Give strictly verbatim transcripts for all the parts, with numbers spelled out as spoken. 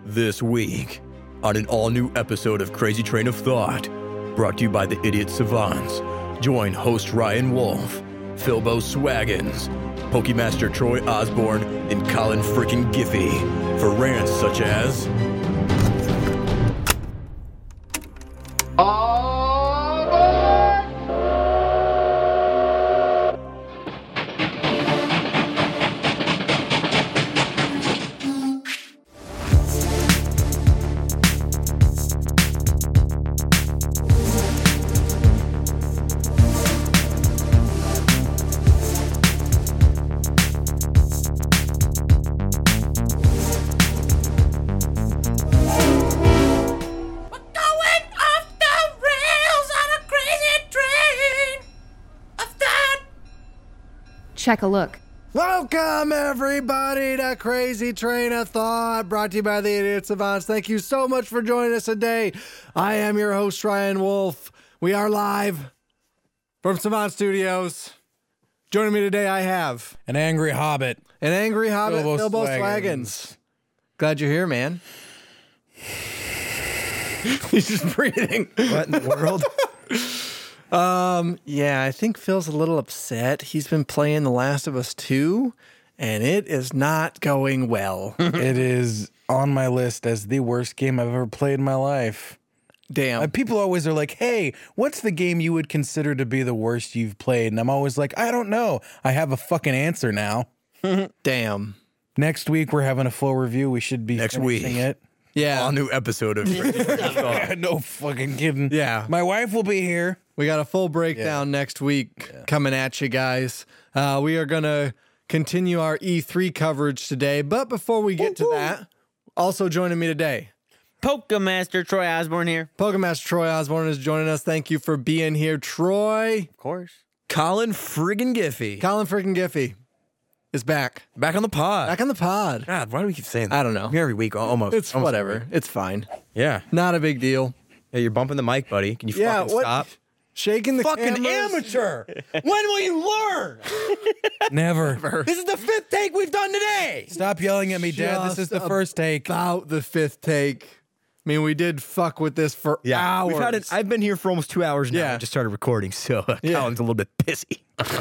This week, on an all-new episode of Crazy Train of Thought, brought to you by the Idiot Savants, join host Ryan Wolf, Philbo Swaggins, Pokemaster Troy Osborne, and Colin freaking Giffey for rants such as... Check a look. Welcome, everybody, to Crazy Train of Thought, brought to you by the Idiot Savants. Thank you so much for joining us today. I am your host, Ryan Wolf. We are live from Savant Studios. Joining me today, I have an angry hobbit. An angry hobbit, Philbo Philbo Swaggins. Swaggins. Glad you're here, man. He's just breathing. What in the world? Um, yeah, I think Phil's a little upset. He's been playing The Last of Us two, and it is not going well. It is on my list as the worst game I've ever played in my life. Damn. Uh, people always are like, hey, what's the game you would consider to be the worst you've played? And I'm always like, I don't know. I have a fucking answer now. Damn. Next week, we're having a full review. We should be Next finishing week. it. Yeah. All-new episode of Crazy Train of Thought. No fucking kidding. Yeah. My wife will be here. We got a full breakdown next week coming at you guys. Uh, we are going to continue our E three coverage today. But before we get to that, also joining me today, Pokemaster Troy Osborne here. Pokemaster Troy Osborne is joining us. Thank you for being here, Troy. Of course. Colin friggin' Giffey. Colin freaking Giffey is back. Back on the pod. Back on the pod. God, why do we keep saying that? I don't know. Every week, almost. It's almost whatever. every week. It's fine. Yeah. Not a big deal. Yeah, you're bumping the mic, buddy. Can you Yeah, fucking what? stop? Shaking the Fucking cameras. amateur! When will you learn? Never. This is the fifth take we've done today. Stop yelling at me, Dad. This is the Just first take. About the fifth take. I mean, we did fuck with this for hours. we've had it. I've been here for almost two hours now. Yeah. I just started recording, so uh, Yeah. Colin's a little bit pissy.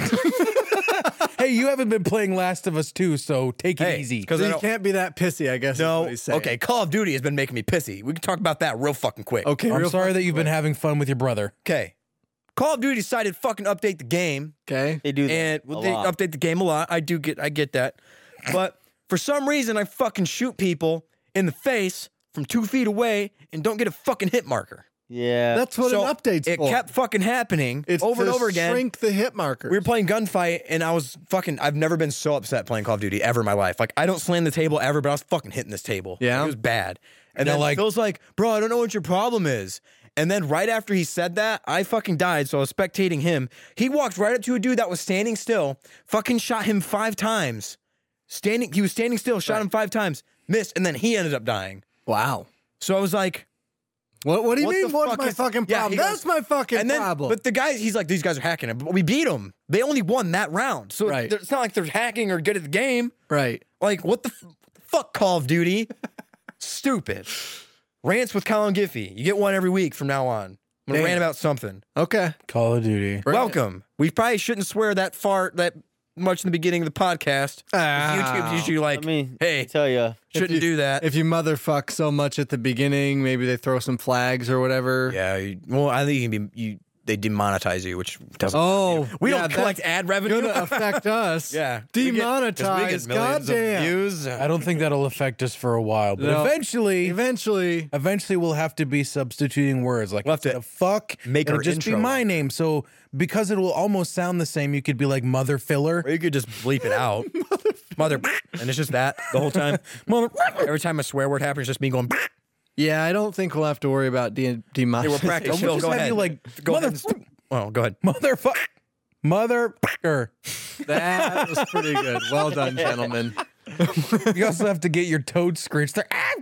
Hey, you haven't been playing Last of Us two, so take it Hey, easy. because So I you don't- can't be that pissy, I guess. is No, what he's saying. okay. Call of Duty has been making me pissy. We can talk about that real fucking quick. Okay. I'm real sorry fucking that you've been quick. having fun with your brother. Okay. Call of Duty decided to fucking update the game, Okay. They do that and a well, they lot. update the game a lot. I do get, I get that, but for some reason, I fucking shoot people in the face from two feet away and don't get a fucking hit marker. Yeah. That's what So an update's it for. kept fucking happening it's over to and over again. Shrink the hit marker. We were playing Gunfight, and I was fucking. I've never been so upset playing Call of Duty ever in my life. Like, I don't slam the table ever, but I was fucking hitting this table. Yeah? Like, it was bad. And They're then like- Phil's like, "Bro, I don't know what your problem is." And then right after he said that, I fucking died. So I was spectating him. He walked right up to a dude that was standing still, fucking shot him five times. Standing, he was standing still, shot him five times, missed, and then he ended up dying. Wow. So I was like, What? What do you What mean? the What's fuck my is- fucking Yeah, problem? he That's goes- my fucking and then, problem. but the guys, he's like, these guys are hacking it, but we beat them. They only won that round, so Right. it's not like they're hacking or good at the game. right. Like, what the f- fuck, Call of Duty? Stupid. Rants with Colin Giffey. You get one every week from now on. I'm gonna Damn. rant about something. Okay. Call of Duty. Bring it. Welcome. We probably shouldn't swear that far that much in the beginning of the podcast. Ah. YouTube's usually like, Let me hey, tell you. shouldn't you- do that. If you motherfuck so much at the beginning, maybe they throw some flags or whatever. yeah, you, well, I think you can be you. They demonetize you, which doesn't. Oh, we yeah, don't collect that's ad revenue. gonna affect us. Yeah, We get- 'cause we get Demonetized. millions of Goddamn. views. I don't think that'll affect us for a while, but No. eventually, Eventually. eventually we'll have to be substituting words. Like, We'll have to the fuck, make it'll our just be intro my up. name. So because it will almost sound the same, you could be like Mother Filler. Or you could just bleep it out. Mother, and it's just that the whole time. Mother, every time a swear word happens, it's just me going. Yeah, I don't think we'll have to worry about de- They were demonetization. practice. We'll Phil, just go have ahead. you like, go mother, ahead. And, well, go ahead. motherfucker, motherfucker. That was pretty good. Well done, gentlemen. You also have to get your toad screeched there. Ah!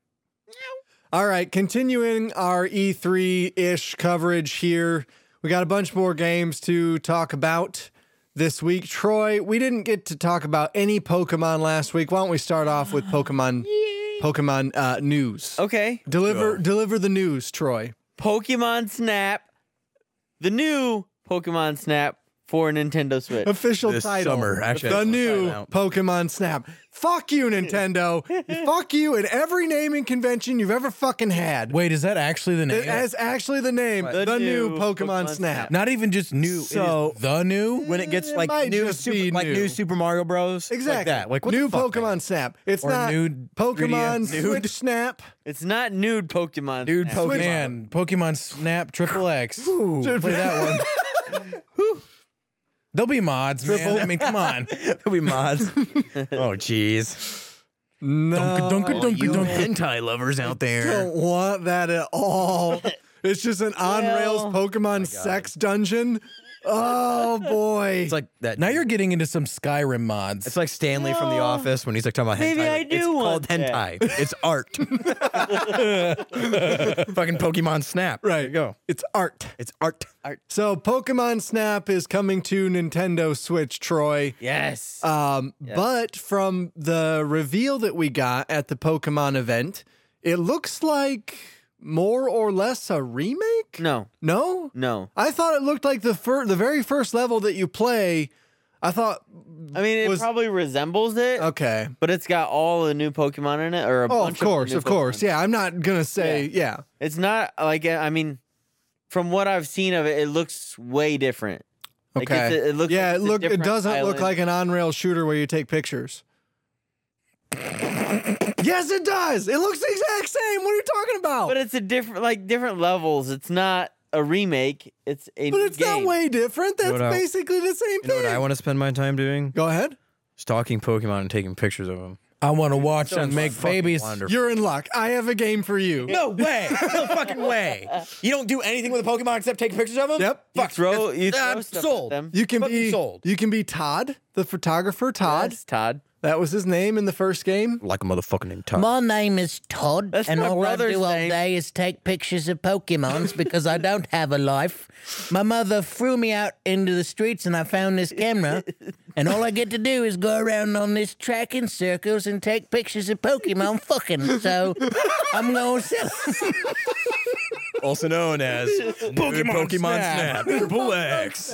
All right, continuing our E three-ish coverage here. We got a bunch more games to talk about this week. Troy, we didn't get to talk about any Pokemon last week. Why don't we start off with Pokemon Pokemon uh, news. Okay. Deliver deliver the news, Troy. Pokemon Snap. The new Pokemon Snap for Nintendo Switch. Official This title. summer, actually, the that's new what I'm Pokemon Snap. Fuck you, Nintendo. Fuck you in every naming convention you've ever fucking had. Wait, is that actually the name? It has actually the name, the, The new, new Pokemon, Pokemon Snap. Snap. Not even just new. So- it is the new. When it gets It like might new, just super, be like new. new Super Mario Bros. Exactly. Like that. Like what new the fuck, Pokemon man? Snap. It's Or not nude Pokemon three D Switch Snap. It's not nude Pokemon. Dude, Snap. Pokemon. Man, Pokemon Snap Triple X. Play that one. There'll be mods, man. I mean, come on. There'll be mods. Oh, jeez. No, Dunka, dunka, You dunka. hentai lovers out there. don't want that at all. It's just an on rails Well- Pokemon sex dungeon. Oh boy! It's like that. Now you're getting into some Skyrim mods. It's like Stanley from The Well, Office when he's like talking about hentai. maybe I Like, do It's want called that. hentai. It's art. Fucking Pokemon Snap. right. There you go. It's art. It's art. So Pokemon Snap is coming to Nintendo Switch, Troy. Yes. Um, Yes. But from the reveal that we got at the Pokemon event, it looks like more or less a remake. no. No, No. I thought it looked like the fir- the very first level that you play. I thought, I mean, it Was- probably resembles it, okay. but it's got all the new Pokemon in it, or a Oh, bunch of course, new of course. Pokemon. Yeah, I'm not gonna say yeah. It's not like I mean, from what I've seen of it, it looks way different. Like, Okay. it's a- it looks yeah, like it it's a look. It different doesn't look island. like an on-rail shooter where you take pictures. Yes, it does. It looks the exact same. What are you talking about? But it's a different, like different levels. It's not a remake. It's a But new it's game. not way different. That's know what I- basically the same You know thing. what I want to spend my time doing? Go ahead. Stalking Pokemon and taking pictures of them. I want to watch them Sounds make fucking babies. wonderful. You're in luck. I have a game for you. No way. No fucking way. You don't do anything with a Pokemon except take pictures of them? Yep. You Fuck. throw, you it's- throw I'm stuff sold. at them. You can Fucking be sold. You can be Todd, the photographer. Todd. Yes, Todd. That was his name in the first game. Like a motherfucking named Todd. My name is Todd, That's and my all I brother's do all name. day is take pictures of Pokemons because I don't have a life. My mother threw me out into the streets, and I found this camera, and all I get to do is go around on this track in circles and take pictures of Pokemon fucking. So I'm going to sell 'em. Also known as Pokemon, Pokemon Snap. Triple X.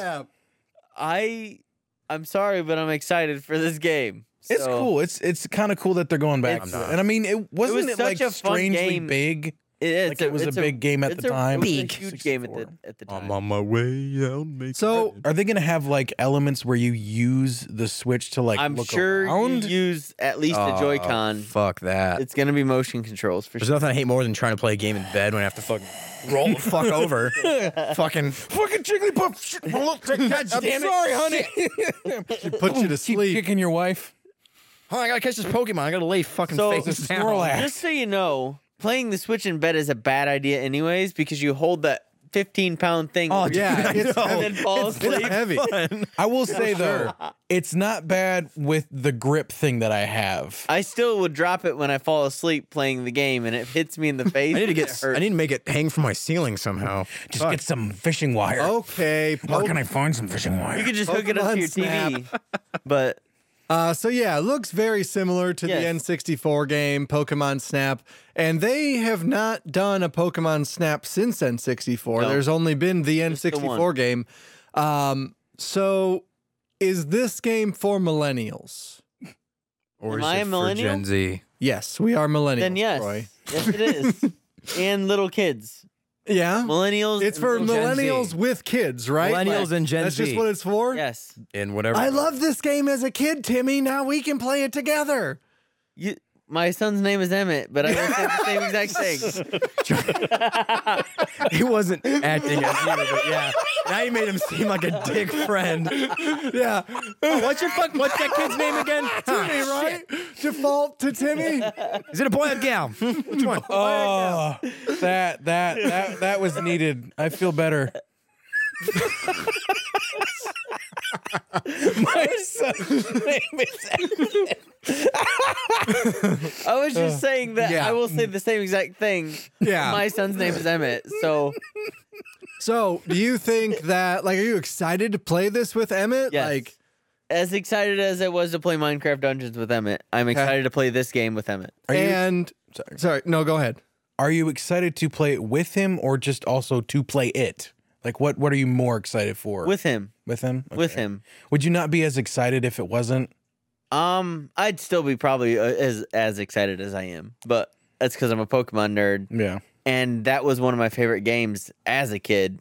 I, I'm sorry, but I'm excited for this game. It's So, cool. It's it's kind of cool that they're going back It's- to it. And I mean, it wasn't was it, like such a fun strangely game. big. It is. Like, it was a it's big game at it's the a- time. It was Big. a huge game at the at the time. I'm on my way out. Make So Are they gonna have like elements where you use the Switch to like I'm look sure around? you use at least a Joy-Con. Fuck that. It's gonna be motion controls for There's sure. nothing I hate more than trying to play a game in bed when I have to fucking roll the fuck over. fucking. Fucking Jigglypuff! Shit, God I'm damn it. sorry, honey. she put you to Keep sleep. kicking your wife. Oh, I gotta catch this Pokemon. I gotta lay fucking So- faces down. Snorlax. Just so you know, playing the Switch in bed is a bad idea, anyways, because you hold that fifteen pound thing. Oh, over your Yeah, dude, I it's know. and then fall It's asleep. heavy. I will say though, it's not bad with the grip thing that I have. I still would drop it when I fall asleep playing the game, and it hits me in the face. I need to it get. hurts. I need to make it hang from my ceiling somehow. Just Fuck. get some fishing wire. Okay. Where po- can I find some fishing wire? You could just hook it up to your Pokemon T V, but Uh, so yeah, it looks very similar to Yes. the N sixty-four game Pokemon Snap, and they have not done a Pokemon Snap since N sixty-four. No. There's only been the N Just the sixty-four one. game. Um, so is this game for millennials? Or Am is I it a for millennial? Gen Z? Yes, we are millennials. then yes, Troy. yes it is. And little kids, Yeah, millennials. it's and for little- Gen Z. millennials with kids, right? Millennials and Gen That's Z. just what it's for. Yes, In whatever. I love this game as a kid, Timmy. Now we can play it together. you. My son's name is Emmett, but I will say the same exact thing. He wasn't acting as you, but yeah. Now you made him seem like a dick friend. Yeah, Oh, what's your fuck? What's that kid's name again? Timmy, right? Default to Timmy. Is it a boy or a gal? Which one? Oh, that that that that was needed. I feel better. My son's name is I was just saying that yeah. I will say the same exact thing. Yeah. My son's name is Emmett, so So, do you think that, like, are you excited to play this with Emmett? Yes. Like, as excited as I was to play Minecraft Dungeons with Emmett, I'm excited to play this game with Emmett. Are you, and sorry. sorry, no, go ahead. Are you excited to play it with him or just also to play it? Like, what, what are you more excited for? With him. With him? With Okay. him. Would you not be as excited if it wasn't? Um, I'd still be probably uh, as as excited as I am, but that's because I'm a Pokemon nerd, Yeah. and that was one of my favorite games as a kid.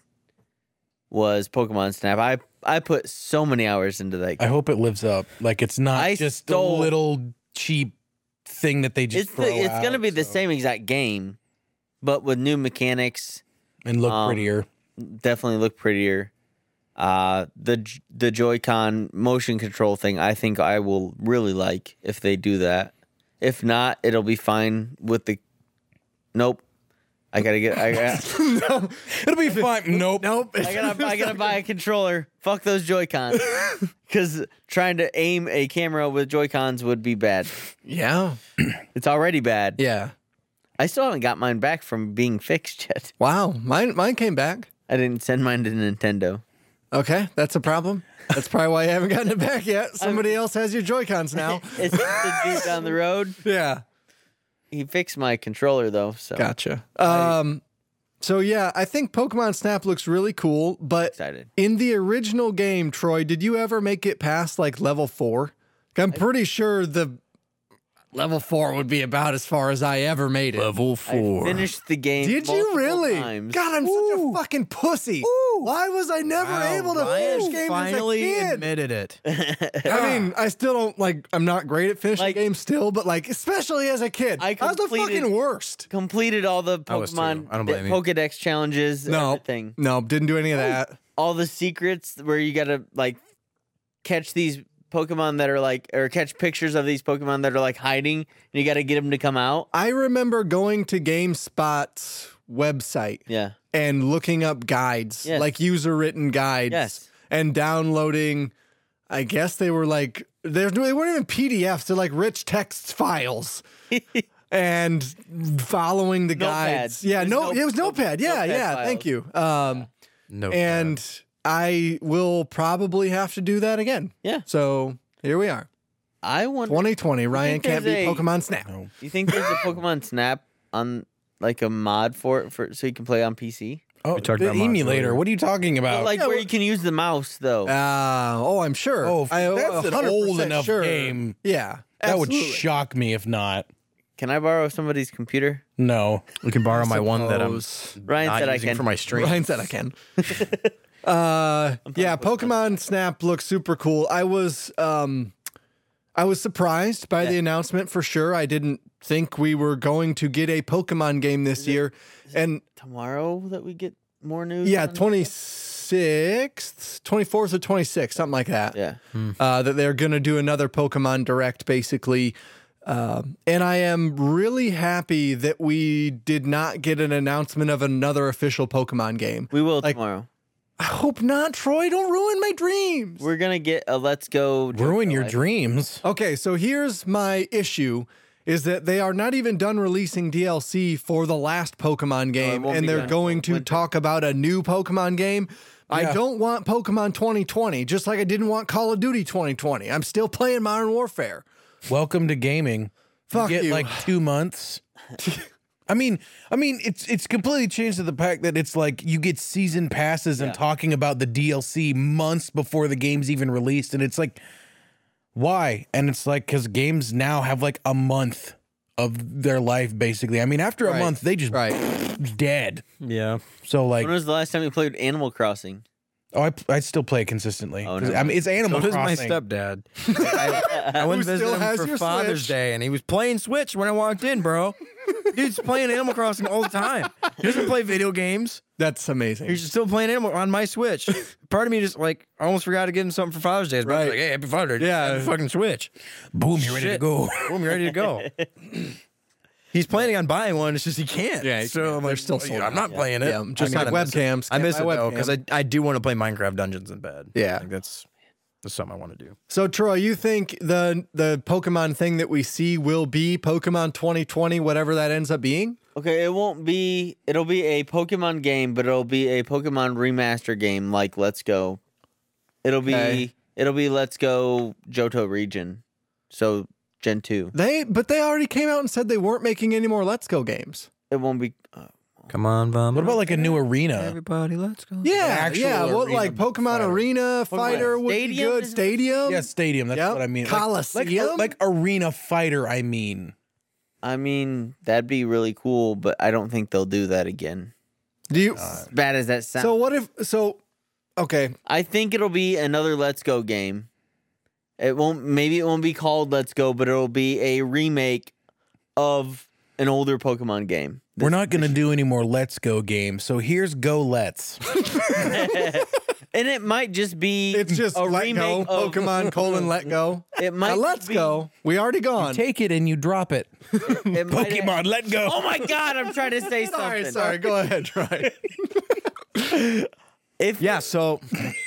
Was Pokemon Snap? I I put so many hours into that I game. hope it lives up. Like, it's not I just stole- a little cheap thing that they just It's throw the, it's out, gonna be the so- same exact game, but with new mechanics. and look um, prettier. Definitely look prettier. Uh, the J- the Joy-Con motion control thing, I think I will really like if they do that. If not, it'll be fine with the. Nope, I gotta get. I got. no, It'll be fine. Nope. nope. I gotta. I gotta buy a controller. Fuck those Joy-Cons. Because trying to aim a camera with Joy-Cons would be bad. Yeah, It's already bad. yeah. I still haven't got mine back from being fixed yet. Wow, mine mine came back. I didn't send mine to Nintendo. Okay, that's a problem. That's probably why you haven't gotten it back yet. Somebody else has your Joy-Cons now. It's the dude down the road. Yeah, He fixed my controller though. So gotcha. Um, so yeah, I think Pokemon Snap looks really cool. But excited. in the original game, Troy, did you ever make it past like level four? I'm pretty sure the level four would be about as far as I ever made it. Level I four. finished the game. Did you multiple really? times. God, I'm such a fucking pussy. Why was I never Wow, able to Ryan finish games finally as a kid? admitted it. I mean, I still don't like. I'm not great at finishing Like- games still, but like, especially as a kid, I I was the completed- fucking worst. Completed all the I was too. Pokemon I don't blame you. Pokedex challenges. No, Everything. no, didn't do any of that. All the secrets where you gotta like catch these Pokemon that are like, or catch pictures of these Pokemon that are like hiding, and you gotta get them to come out. I remember going to GameSpot's website Yeah. and looking up guides, Yes. like user written guides, Yes. and downloading. I guess they were like they're, they weren't even P D Fs; they're like rich text files. And following the Notepad. guides, yeah, There's no, no- it was Notepad, yeah, Notepad yeah. files. Thank you. Um, No. and I will probably have to do that again. Yeah. So here we are, I want. twenty twenty. Ryan think can't there's beat a- Pokemon Snap. You think there's a Pokemon Snap on like a mod for it for so you can play on P C? Oh, We talked the about mods emulator. earlier. What are you talking about? like yeah, where well- you can use the mouse though. Uh, oh, I'm sure. Oh, I, that's an one hundred percent old enough sure. game. Yeah, that would absolutely. shock me if not. Can I borrow somebody's computer? No. We can borrow my one that I'm Suppose. Ryan not said I using can. for my stream. Ryan said I can. uh, yeah, Pokemon Snap looks super cool. I was um, I was surprised by the Yeah. announcement for sure. I didn't think we were going to get a Pokemon game this year, and Tomorrow that we get more news. yeah, on? twenty-sixth, twenty-fourth or twenty-sixth, something like that. Yeah. Uh, that they're going to do another Pokemon Direct, basically. Um, and I am really happy that we did not get an announcement of another official Pokemon game. We will Like- tomorrow. I hope not, Troy. Don't ruin my dreams. We're gonna get a Let's Go. Ruin Johto your Life. dreams. Okay, so here's my issue. Is that they are not even done releasing D L C for the last Pokemon game, won't and be they're done going to until winter. talk about a new Pokemon game. I Yeah. don't want Pokemon twenty twenty, just like I didn't want Call of Duty twenty twenty. I'm still playing Modern Warfare. Welcome to gaming. Fuck you get you. like two months. I mean, I mean, it's it's completely changed to the fact that it's like you get season passes and Yeah. talking about the D L C months before the game's even released, and it's like, why? And it's like because games now have like a month of their life, basically. I mean, after a Right. month, they just Right. dead. Yeah. So like, When was the last time you played Animal Crossing? oh, I, I still play it consistently. Oh, 'Cause, no. I mean, it's Animal So does my Crossing. stepdad. I, I went Who to visit still him has for your Father's Switch? Day, and he was playing Switch when I walked in, bro. Dude's playing Animal Crossing all the time. He doesn't play video games. That's amazing. He's still playing Animal on my Switch. Part of me just like I almost forgot to get him something for Father's Day. His brother's Right. Like, hey, happy Father's Day. Yeah. Happy fucking Switch. Boom, you're ready to Shit. go. Boom, you're ready to go. He's planning on buying one. It's just he can't. Yeah, he so can't. I'm They're like, still oh, sold yeah, I'm out. not playing it. Yeah, just I like kinda miss it. webcams. I miss it Can't buy though webcam. because I I do want to play Minecraft Dungeons in bed. Yeah. Like, that's that's something I want to do. So Troy, you think the the Pokemon thing that we see will be Pokemon twenty twenty, whatever that ends up being? Okay, it won't be. It'll be a Pokemon game, but it'll be a Pokemon remaster game like Let's Go. It'll be Okay. It'll be Let's Go Johto region. So Gen two. They, but they already came out and said they weren't making any more Let's Go games. It won't be. Uh, Come on, Bum. What about like a new arena? everybody? Let's go. Yeah, actual yeah. What arena like Pokemon fighter. Arena Fighter would be Stadium good. is- Stadium. Yeah, stadium. That's Yep. what I mean. Like- Like, Coliseum? like arena fighter. I mean, I mean, that'd be really cool, but I don't think they'll do that again. Do you? As bad as that sounds. So what if? So, okay. I think it'll be another Let's Go game. It won't. Maybe it won't be called Let's Go, but it'll be a remake of an older Pokemon game. we're not gonna do any more Let's Go games. So here's Go Let's. And it might just be. It's just a Let remake Go of, Pokemon colon Let Go. It might. Now, Let's be, Go. We already gone. Take it and you drop it. It might- Pokemon, let go. Oh my God! I'm trying to say something. Sorry, sorry. Go ahead, try. If Yeah, so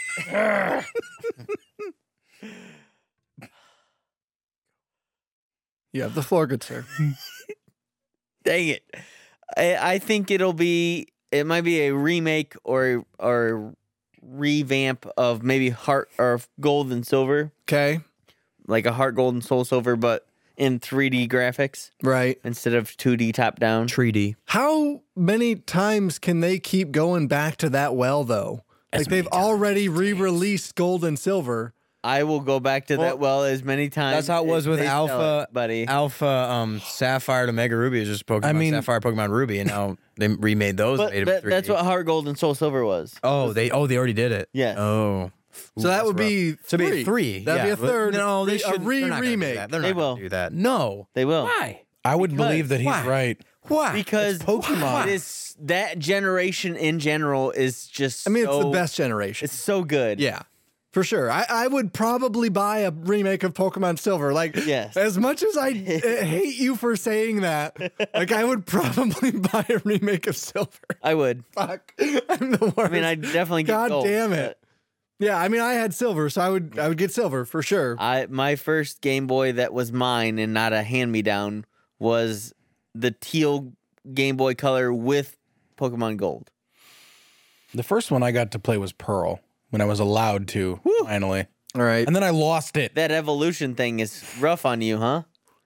You have the floor, good sir. Dang it. I, I think it'll be, it might be a remake or or revamp of maybe Heart or Gold and Silver, Okay, like a Heart Gold and Soul Silver, but in three D graphics right. instead of two D top down. treaty. How many times can they keep going back to that well, though? Like they've already re-released Gold and Silver. I will go back to that well as many times. That's how it was as with they sell Alpha, it, buddy. Alpha, um, Sapphire to Mega Ruby is just Pokemon I mean- Sapphire, Pokemon Ruby, and now they remade those. But made it that- three D. that's what Heart Gold and Soul Silver was. Oh, they oh they already did it. Yes. Oh, So that would be so three. be three. That'd yeah. be a third. No, they re- should a re they're not gonna do remake. that. They're not They gonna will. do that. No. They will. Why? I would Because- believe that he's why? right. Why? Because It's Pokemon. It is, that generation in general is just I mean, it's the so- best generation. It's so good. Yeah, for sure. I, I would probably buy a remake of Pokemon Silver. Like, Yes. as much as I uh, hate you for saying that, like, I would probably buy a remake of Silver. I would. Fuck, I'm the worst. I mean, I'd definitely get God gold, damn it. Yeah, I mean, I had Silver, so I would I would get Silver for sure. but I my first Game Boy that was mine and not a hand me down was the teal Game Boy Color with Pokemon Gold. The first one I got to play was Pearl when I was allowed to finally, All right. and then I lost it. That evolution thing is rough on you, huh?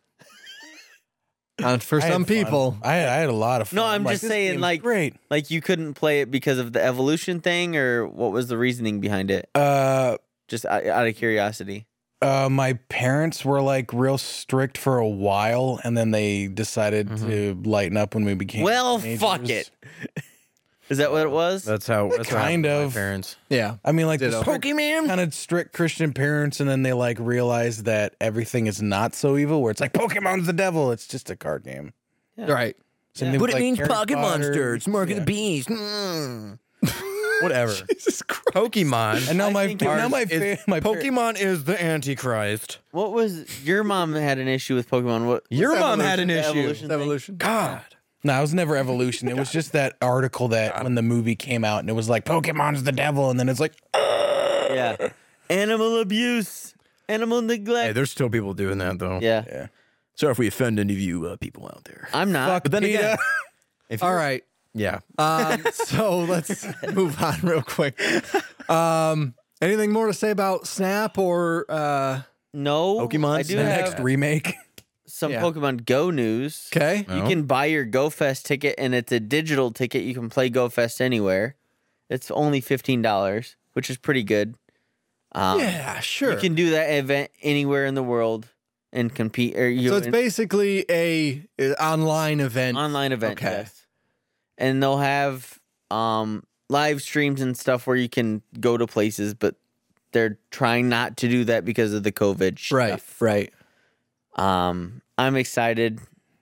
Uh, for I had some fun. people, I had, I had a lot of fun. No, I'm like, just this saying, game's like- great. Like you couldn't play it because of the evolution thing, or what was the reasoning behind it? Uh, Just out out of curiosity. uh, my parents were like real strict for a while, and then they decided to lighten up when we became. Well, teenagers. fuck it. Is that what it was? That's how. That's what Kind happened to my of. parents. yeah. I mean, like the Ditto. strict, Pokemon. kind of strict Christian parents, and then they like realized that everything is not so evil. Where it's like Pokemon's the devil. It's just a card game. Right. Same thing But with, it like, means Harry pocket Potter. monster. It's Mark of Yeah. the Beast. Mm. Whatever. Jesus Christ. Pokemon. And now I my think now ours my is- fa- my par- Pokemon is the Antichrist. What was your mom had an issue with Pokemon? What Your mom had an The issue. evolution thing? Evolution. God. No, it was never evolution. It was just that article that when the movie came out and it was like Pokemon's the devil, and then it's like Yeah. Animal abuse. Animal neglect. Hey, there's still people doing that though. yeah. yeah. Sorry if we offend any of you uh, people out there. I'm not. But then again, if All you're- right. yeah. Um, so let's move on real quick. Um, anything more to say about Snap or uh, No. Pokemon I do Snap. have next remake. some Yeah. Pokemon Go news. okay? You can buy your Go Fest ticket, and it's a digital ticket. You can play Go Fest anywhere. It's only fifteen dollars, which is pretty good. Um, Yeah, sure. You can do that event anywhere in the world and compete. Or you so it's basically a, a online event. online event, Okay. yes. And they'll have um, live streams and stuff where you can go to places, but they're trying not to do that because of the COVID Right, stuff. right. Um, I'm excited,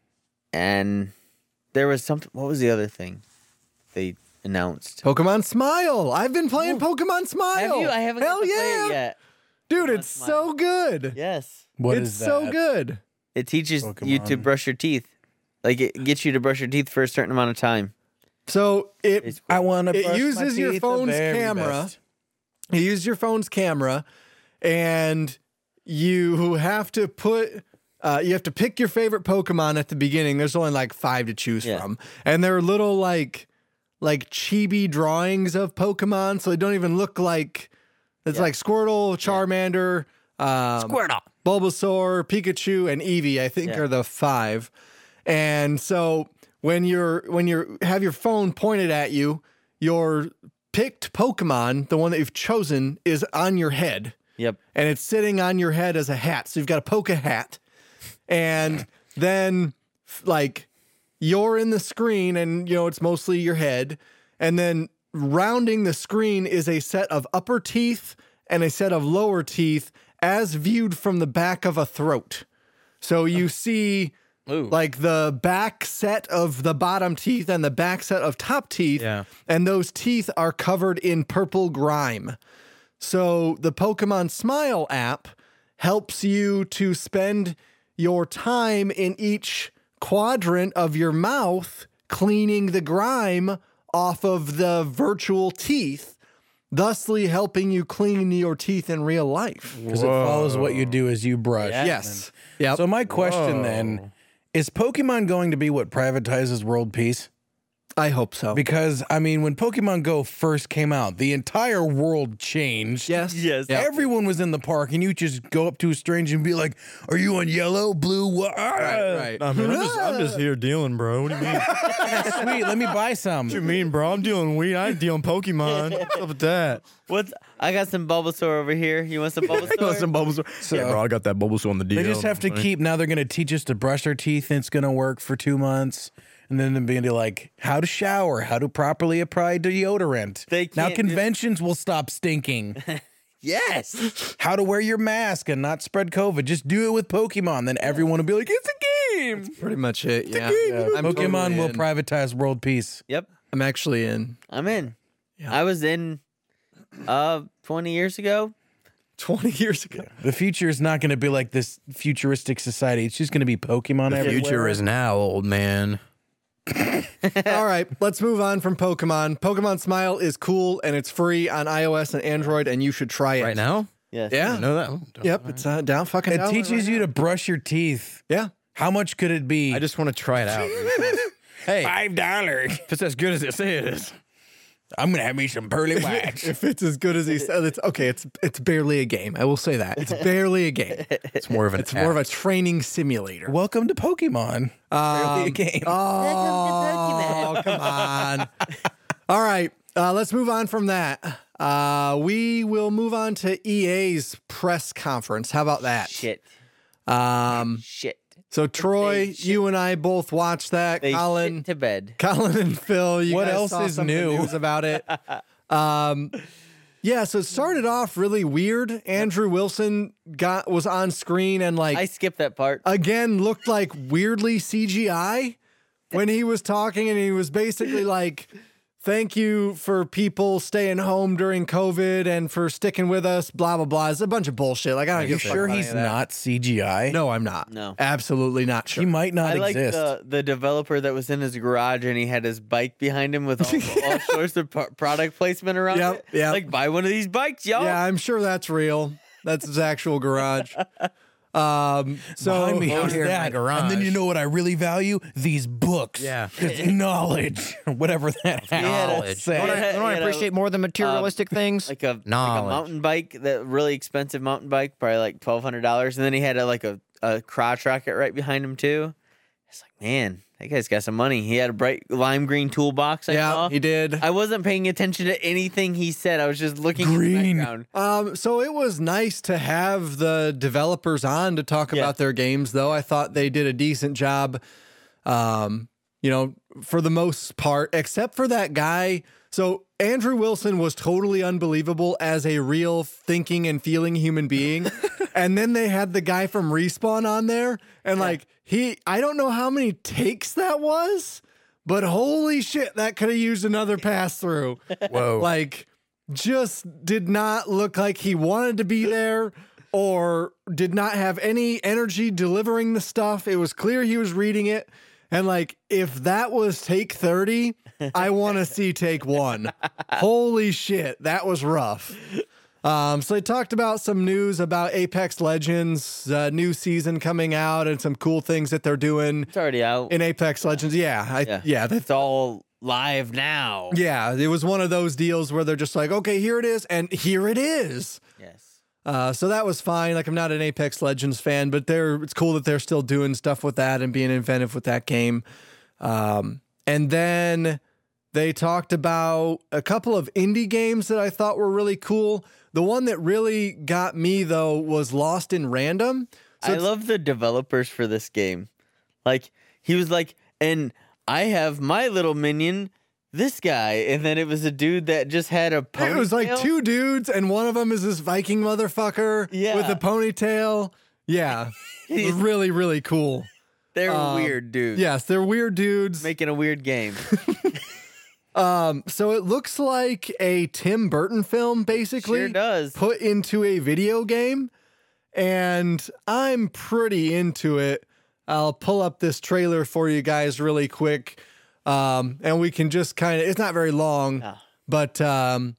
and there was something. What was the other thing they announced? Pokemon Smile. I've been playing Pokemon Smile. Have you? I haven't Hell got to yeah, play it yet. dude! Pokemon It's Smile. so good. Yes, What it's is so that? good. it teaches you to Pokemon. brush your teeth. Like it gets you to brush your teeth for a certain amount of time. So it It's- I want to. It uses your phone's camera. You use your phone's camera, and you have to put. Uh, you have to pick your favorite Pokemon at the beginning. There's only like five to choose Yeah. from, and they're little like like chibi drawings of Pokemon, so they don't even look like It's Yeah. like Squirtle, Charmander, um, Squirtle. Bulbasaur, Pikachu, and Eevee, I think Yeah. are the five. And so when you're when you have your phone pointed at you, your picked Pokemon, the one that you've chosen, is on your head. Yep. And it's sitting on your head as a hat. So you've got a Poke hat. And then f- like you're in the screen and you know it's mostly your head. And then rounding the screen is a set of upper teeth and a set of lower teeth as viewed from the back of a throat. So you see like the back set of the bottom teeth and the back set of top teeth. Yeah. And those teeth are covered in purple grime. So the Pokemon Smile app helps you to spend your time in each quadrant of your mouth cleaning the grime off of the virtual teeth, thusly helping you clean your teeth in real life. Because it follows what you do as you brush. Yes. Yep. So my question then, is Pokemon going to be what privatizes world peace? I hope so. Because, I mean, when Pokemon Go first came out, the entire world changed. Yes. Yes. Everyone was in the park, and you just go up to a stranger and be like, "Are you on yellow, blue, what?" Right, right. Nah, man, I'm just, I'm just here dealing, bro. What do you mean? Sweet, let me buy some. What you mean, bro? I'm dealing weed. I ain't dealing Pokemon. What's up with that? What's I got some Bulbasaur over here. You want some Bulbasaur? Some Bulbasaur. yeah, bro, I got that Bulbasaur on the D L. They just have to keep. Now they're going to teach us to brush our teeth, and it's going to work for two months. And then they're going to be like, how to shower, how to properly apply deodorant. They now can't- conventions will stop stinking. Yes. How to wear your mask and not spread COVID. Just do it with Pokemon. Then everyone will be like, it's a game. Pretty much it. Yeah. Yeah, I'm Pokemon totally will in. privatize world peace. Yep. I'm actually in. I'm in. Yeah. I was in uh twenty years ago. twenty years ago. The future is not going to be like this futuristic society. It's just going to be Pokemon everywhere. Future is now, old man. All right, let's move on from Pokemon. Pokemon Smile is cool and it's free on iOS and Android, and you should try it Right now? Yes. Yeah. Know that? Yep, it's uh, down fucking. It down teaches right you to brush your teeth. now. Yeah. How much could it be? I just want to try it out. hey, Five dollars. if it's as good as it says. I'm gonna have me some pearly wax. If it's as good as he said, it's okay. It's it's barely a game. I will say that it's barely a game. It's more of an It's more of a training simulator. Welcome to Pokemon. Barely a game. Oh, come on. All right, uh, let's move on from that. Uh, we will move on to E A's press conference. How about that? Shit. Um, Shit. so Troy, They shit- you and I both watched that. They Colin, shit to bed. Colin and Phil, you What guys else saw is some of the new? news about it. Um, yeah, so it started off really weird. Andrew Wilson got was on screen and like I skipped that part. again looked like weirdly C G I when he was talking, and he was basically like, thank you for people staying home during COVID and for sticking with us, blah blah blah. It's a bunch of bullshit. Like I don't Are you give a fuck sure about he's any of that. not C G I? No, I'm not. No. Absolutely not He sure. might not I like exist. the the developer that was in his garage and he had his bike behind him with all, all sorts of pro- product placement around Yep, it. yep. Like buy one of these bikes, y'all. Yeah, I'm sure that's real. That's his actual garage. Um, so Behind me, out who's here in my that? And then you garage. know what I really value? These books. Yeah. It's knowledge. Whatever that had a- Knowledge. say. You know what I, you know what I You know, appreciate more than materialistic things? Like a like a Knowledge. mountain bike, that really expensive mountain bike, probably like twelve hundred dollars, and then he had a, like a, a crotch rocket right behind him too. It's like, man, that guy's got some money. He had a bright lime green toolbox. I yeah, saw. he did. I wasn't paying attention to anything he said. I was just looking Green. in the background. Um, so it was nice to have the developers on to talk Yeah. about their games, though. I thought they did a decent job, um, you know, for the most part, except for that guy. So Andrew Wilson was totally unbelievable as a real thinking and feeling human being. And then they had the guy from Respawn on there, and like he, I don't know how many takes that was, but holy shit, that could have used another pass through. Whoa. Like, just did not look like he wanted to be there or did not have any energy delivering the stuff. It was clear he was reading it. And like, if that was take thirty, I want to see take one. Holy shit, that was rough. Um, so they talked about some news about Apex Legends, uh, new season coming out, and some cool things that they're doing It's already out. in Apex Legends. Yeah, I, yeah, yeah, that's it's all live now. Yeah, it was one of those deals where they're just like, okay, here it is, and here it is. Yes. Uh, so that was fine. Like, I'm not an Apex Legends fan, but they're it's cool that they're still doing stuff with that and being inventive with that game. Um, and then they talked about a couple of indie games that I thought were really cool. The one that really got me, though, was Lost in Random. So I love the developers for this game. Like, he was like, and I have my little minion, this guy. And then it was a dude that just had a ponytail. It was like two dudes, and one of them is this Viking motherfucker Yeah. with a ponytail. Yeah. It was really, really cool. They're um, weird dudes. Yes, they're weird dudes. Making a weird game. Um, so it looks like a Tim Burton film, basically. Sure does. Put into a video game. And I'm pretty into it. I'll pull up this trailer for you guys really quick. Um, and we can just kind of, it's not very long, No. but um,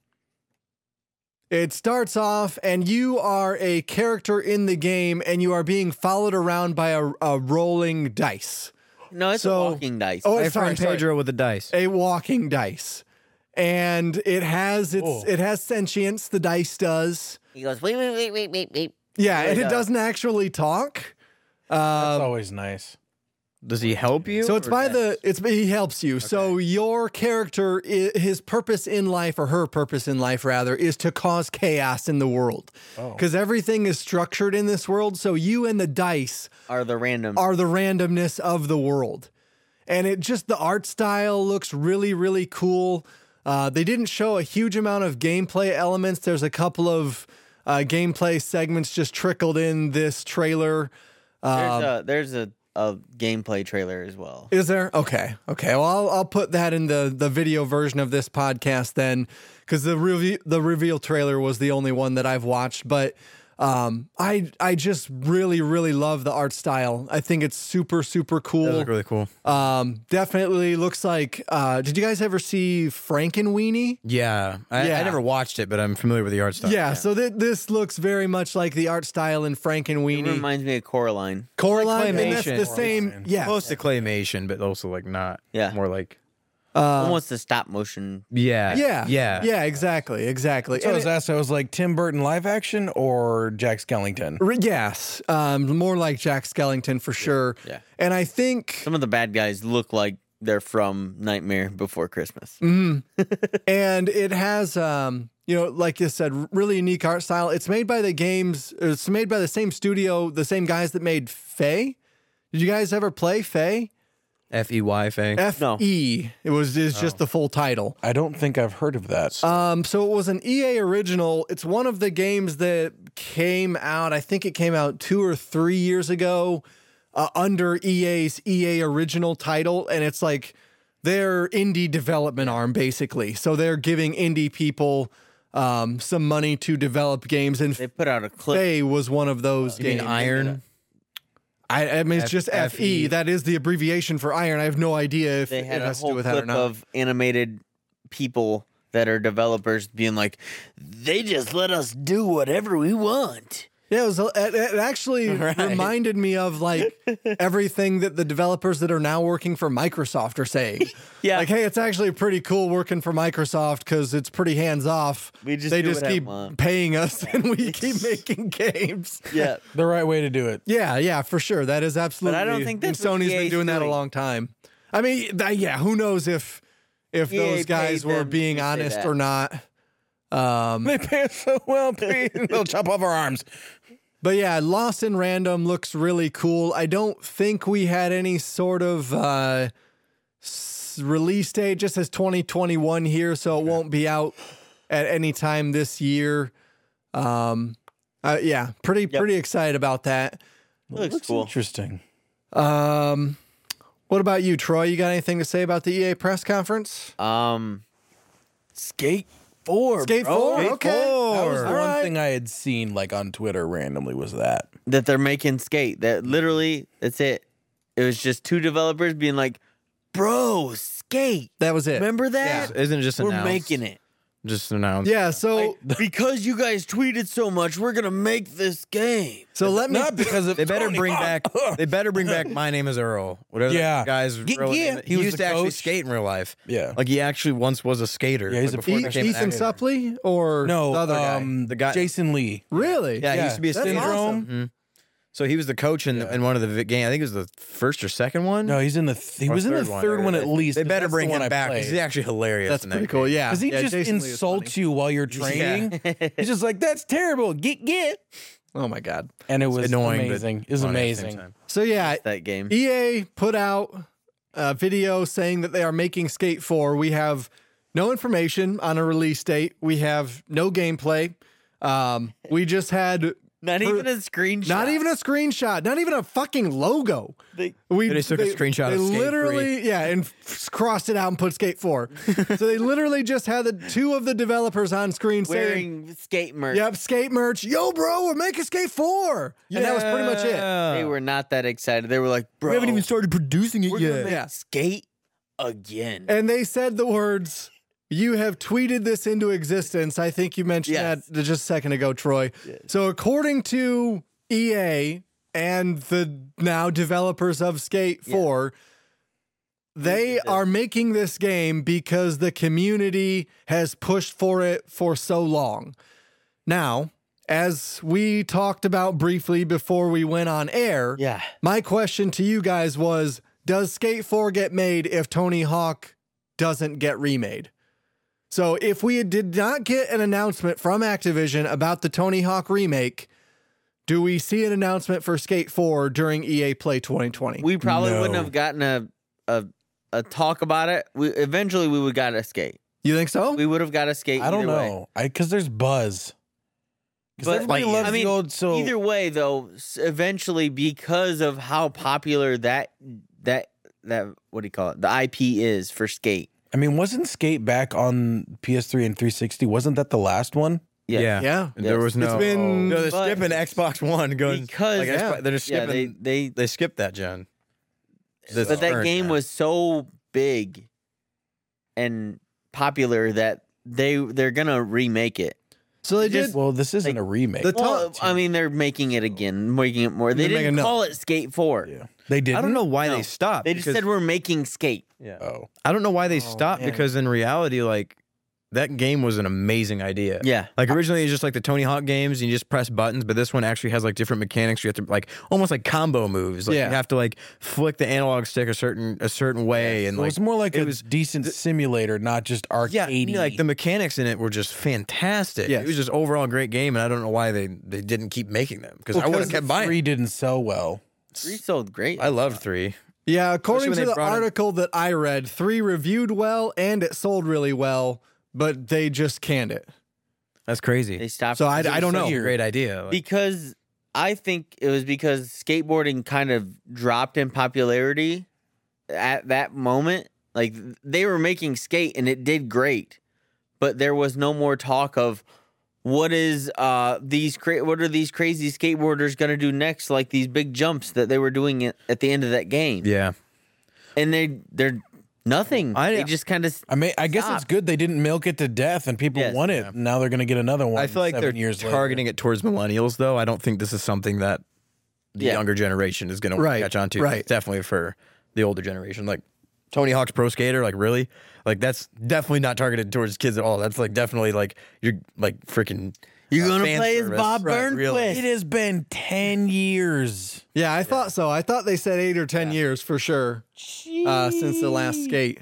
it starts off and you are a character in the game and you are being followed around by a, a rolling dice. No, it's So- a walking dice. Oh, My sorry, friend sorry. Pedro with the dice. A walking dice. And it has its, Oh. it has sentience, the dice does. He goes, wait, wait, wait, wait, wait, wait. Yeah, and it does. doesn't actually talk. That's always nice. Does he help you? So it's or- by the it's he helps you. So your character, i- his purpose in life, or her purpose in life rather, is to cause chaos in the world. Because everything is structured in this world. So you and the dice Are the random. are the randomness of the world, and it just the art style looks really really cool. Uh, they didn't show a huge amount of gameplay elements. There's a couple of uh, gameplay segments just trickled in this trailer. there's a, there's a, a gameplay trailer as well. Is there? Okay. Okay. Well, I'll, I'll put that in the, the video version of this podcast then, because the reveal the reveal trailer was the only one that I've watched. But um, I I just really really love the art style. I think it's super super That cool. look really cool. Um, definitely looks like. Uh, did you guys ever see Frankenweenie? Yeah. I, Yeah. I never watched it, but I'm familiar with the art style. Yeah. So th- this looks very much like the art style in It Frankenweenie. reminds me of Coraline. Coraline, and that's claymation. the same. Yeah. Close to claymation, but also like not. Yeah. More like. Almost a stop motion. Yeah. Yeah. Yeah. Yeah. Exactly. Exactly. So I And was it- asked, I was like, Tim Burton live action or Jack Skellington? R- Yes, um, more like Jack Skellington for sure. Yeah. And I think, Some of the bad guys look like they're from Nightmare Before Christmas. and it has, um, you know, like you said, really unique art style. It's made by the games. It's made by the same studio, the same guys that made Faye. Did you guys ever play Faye? F E Y Faye. F E. It was is just the full title. I don't think I've heard of that. Um, so it was an E A original. It's one of the games that came out. I think it came out two or three years ago, uh, under E A's E A original title, and it's like their indie development arm, basically. So they're giving indie people um, some money to develop games, and They put out a clip. Faye was one of those You mean games. Iron? I, I mean, it's F- just F E. F E. That is the abbreviation for Iron. I have no idea if They it had a has to do whole with that or clip not. of animated people that are developers being like, they just let us do whatever we want. Yeah, it, was, it, it actually reminded me of like everything that the developers that are now working for Microsoft are saying. Yeah. Like, hey, it's actually pretty cool working for Microsoft because it's pretty hands off. We just they do just what I keep want. paying us and we keep making games. Yeah. The right way to do it. Yeah, yeah, for sure. That is absolutely. But I don't think that's and what Sony's E been A's doing that a doing. long time. I mean, th- yeah, who knows if if E A those guys paid were them being to say honest that. or not. Um, They pay us so well, please. They'll chop off our arms. But yeah, Lost in Random looks really cool. I don't think we had any sort of uh, s- release date. It just says twenty twenty-one here, so it won't be out at any time this year. Um, uh, yeah, pretty pretty excited about that. It looks cool. Interesting. Um, what about you, Troy? You got anything to say about the E A press conference? Um, Skate four, Skate bro. four, Skate okay. four. That was the All one right. thing I had seen like on Twitter randomly was that. That they're making Skate. That literally, that's it. It was just two developers being like, bro, Skate. That was it. Remember that? Isn't it just We're announced? making it. just announced. Yeah, so Because you guys tweeted so much, we're gonna make this game. so let me Not because of They better Tony bring Hawk. back. They better bring back. My name is Earl. Whatever. Yeah. that guy's Get- real yeah. name- He He, was used the to actually coach. skate in real life. Yeah. Like he actually once was a skater. Yeah, he's like, a before he E- became an Ethan actor. Suppley or No, the other guy? um, The guy- Jason Lee. Really? Yeah, he Yeah. used to be a That's skater. awesome. Mhm. So he was the coach in, in one of the vi- game. I think it was the first or second one. No, he's in the. Th- he Or was in the third one. third one at least. They 'cause better that's the bring one him I back because played. he's actually hilarious. That's in that pretty game. cool. Yeah. Because he Yeah, just Jason Lee is insults funny. you while you're training. He's just like, "That's terrible. Get get." Oh my god. And it was Annoying, but amazing. It was funny at the same amazing. time. So yeah, That game. E A put out a video saying that they are making Skate four. We have no information on a release date. We have no gameplay. Um, we just had Not For- even a screenshot. not even a screenshot, not even a fucking logo. They- We They just took a screenshot They of Skate literally, yeah, and f- crossed it out and put Skate four. So they literally just had the two of the developers on screen saying, wearing skate merch. "Yep, Skate merch. Yo, bro, we're making Skate four," and that was pretty much it. They were not that excited. They were like, bro, We haven't even started producing it we're gonna yet. make Yeah. skate again. And they said the words, "You have tweeted this into existence." I think you mentioned Yes. that just a second ago, Troy. So according to E A and the now developers of Skate four, they are making this game because the community has pushed for it for so long. Now, as we talked about briefly before we went on air, Yeah. my question to you guys was, does Skate four get made if Tony Hawk doesn't get remade? So if we did not get an announcement from Activision about the Tony Hawk remake, do we see an announcement for Skate four during E A Play twenty twenty? We probably No. wouldn't have gotten a, a a talk about it. We eventually we would got a skate. You think so? We would have got a skate. I don't either way. know. I because there's buzz. Because But, everybody like, loves I mean, the old. So Either way, though, s- eventually because of how popular that that that what do you call it? The I P is for skate. I mean, wasn't Skate back on P S three and three sixty? Wasn't that the last one? Yeah. Yeah. Yeah. And There was no. It's been- no, they're But- skipping Xbox One. Going Because like, yeah. Xbox- they're just Yeah, skipping. they they, they skipped that gen. This but that current game gen. was so big and popular that they they're gonna remake it. So they Just- did. Well, this isn't Like, a remake. the- Well, Tom- I mean, they're making it again, making it more. They They're didn't making- no. call it Skate Four. yeah. They did. I don't know why No. they stopped. They just because- said we're making Skate. Yeah. Oh, I don't know why they stopped man. because in reality, like that game was an amazing idea. Yeah. Like originally, it was just like the Tony Hawk games, and you just press buttons. But this one actually has like different mechanics. You have to like almost like combo moves. Like Yeah. you have to like flick the analog stick a certain a certain way, and well, like it's more like it a was- decent simulator, not just yeah, arcade. like the mechanics in it were just fantastic. Yes. It was just overall a great game, and I don't know why they they didn't keep making them because Well, I would have 'cause kept buying. three didn't sell well. Three sold great. I loved three. Yeah, according when to they the brought in- article that I read, three reviewed well and it sold really well, but they just canned it. That's crazy. They stopped. So I, I don't know. Such a great idea. Like, because I think it was because skateboarding kind of dropped in popularity at that moment. Like they were making skate and it did great, but there was no more talk of what is uh these cra- what are these crazy skateboarders gonna do next? Like these big jumps that they were doing at at the end of that game, yeah. and they they're nothing. I- they just kind of I mean, I guess Stop. it's good they didn't milk it to death and people Yes. want it. Now they're going to get another one. I feel like seven they're years targeting it towards millennials, though. I don't think this is something that the Yeah. younger generation is going Right, to catch on to. right. It's definitely for the older generation. Like Tony Hawk's Pro Skater, like really, like that's definitely not targeted towards kids at all. That's like definitely like you're like freaking. you're uh, gonna fan play as service. Bob Right, Burnquist. really. It has been ten years. Yeah, I thought so. I thought they said eight or ten years for sure uh, since the last skate.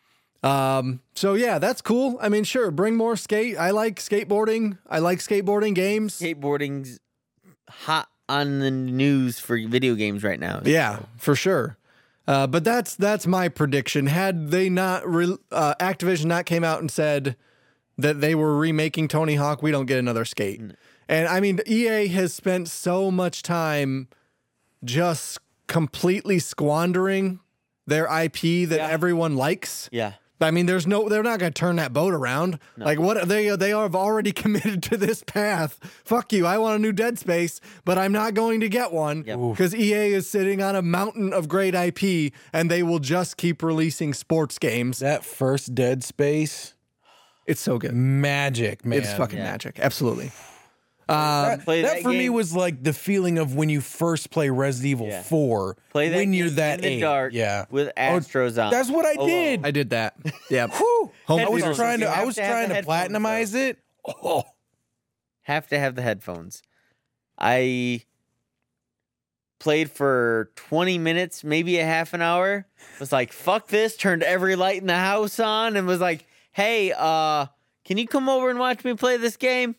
Um, so yeah, that's cool. I mean, sure, bring more skate. I like skateboarding. I like skateboarding games. Skateboarding's hot on the news for video games right now. Yeah, for sure. Uh, but that's that's my prediction. Had they not, re- uh, Activision not came out and said that they were remaking Tony Hawk, we don't get another skate. And I mean, E A has spent so much time just completely squandering their I P that Yeah. everyone likes. Yeah. I mean, there's no, they're not going to turn that boat around. Like what they they have already committed to this path. Fuck you. I want a new Dead Space, but I'm not going to get one Yep. because E A is sitting on a mountain of great I P, and they will just keep releasing sports games. That first Dead Space, It's so good. Magic, man. It's fucking Yeah. magic. Absolutely. That, Play that that for me game. was like the feeling of when you first play Resident Evil Yeah. four. Play that when you're game that in the age. dark Yeah. with Astros on. That's what I Oh, did. I did that. Yeah. Whew. I was Headphones. trying to You I have was to have trying the to headphones, platinamize it. Oh. Have to have the headphones. I played for twenty minutes, maybe a half an hour. Was like, fuck this, turned every light in the house on and was like, hey, uh, can you come over and watch me play this game?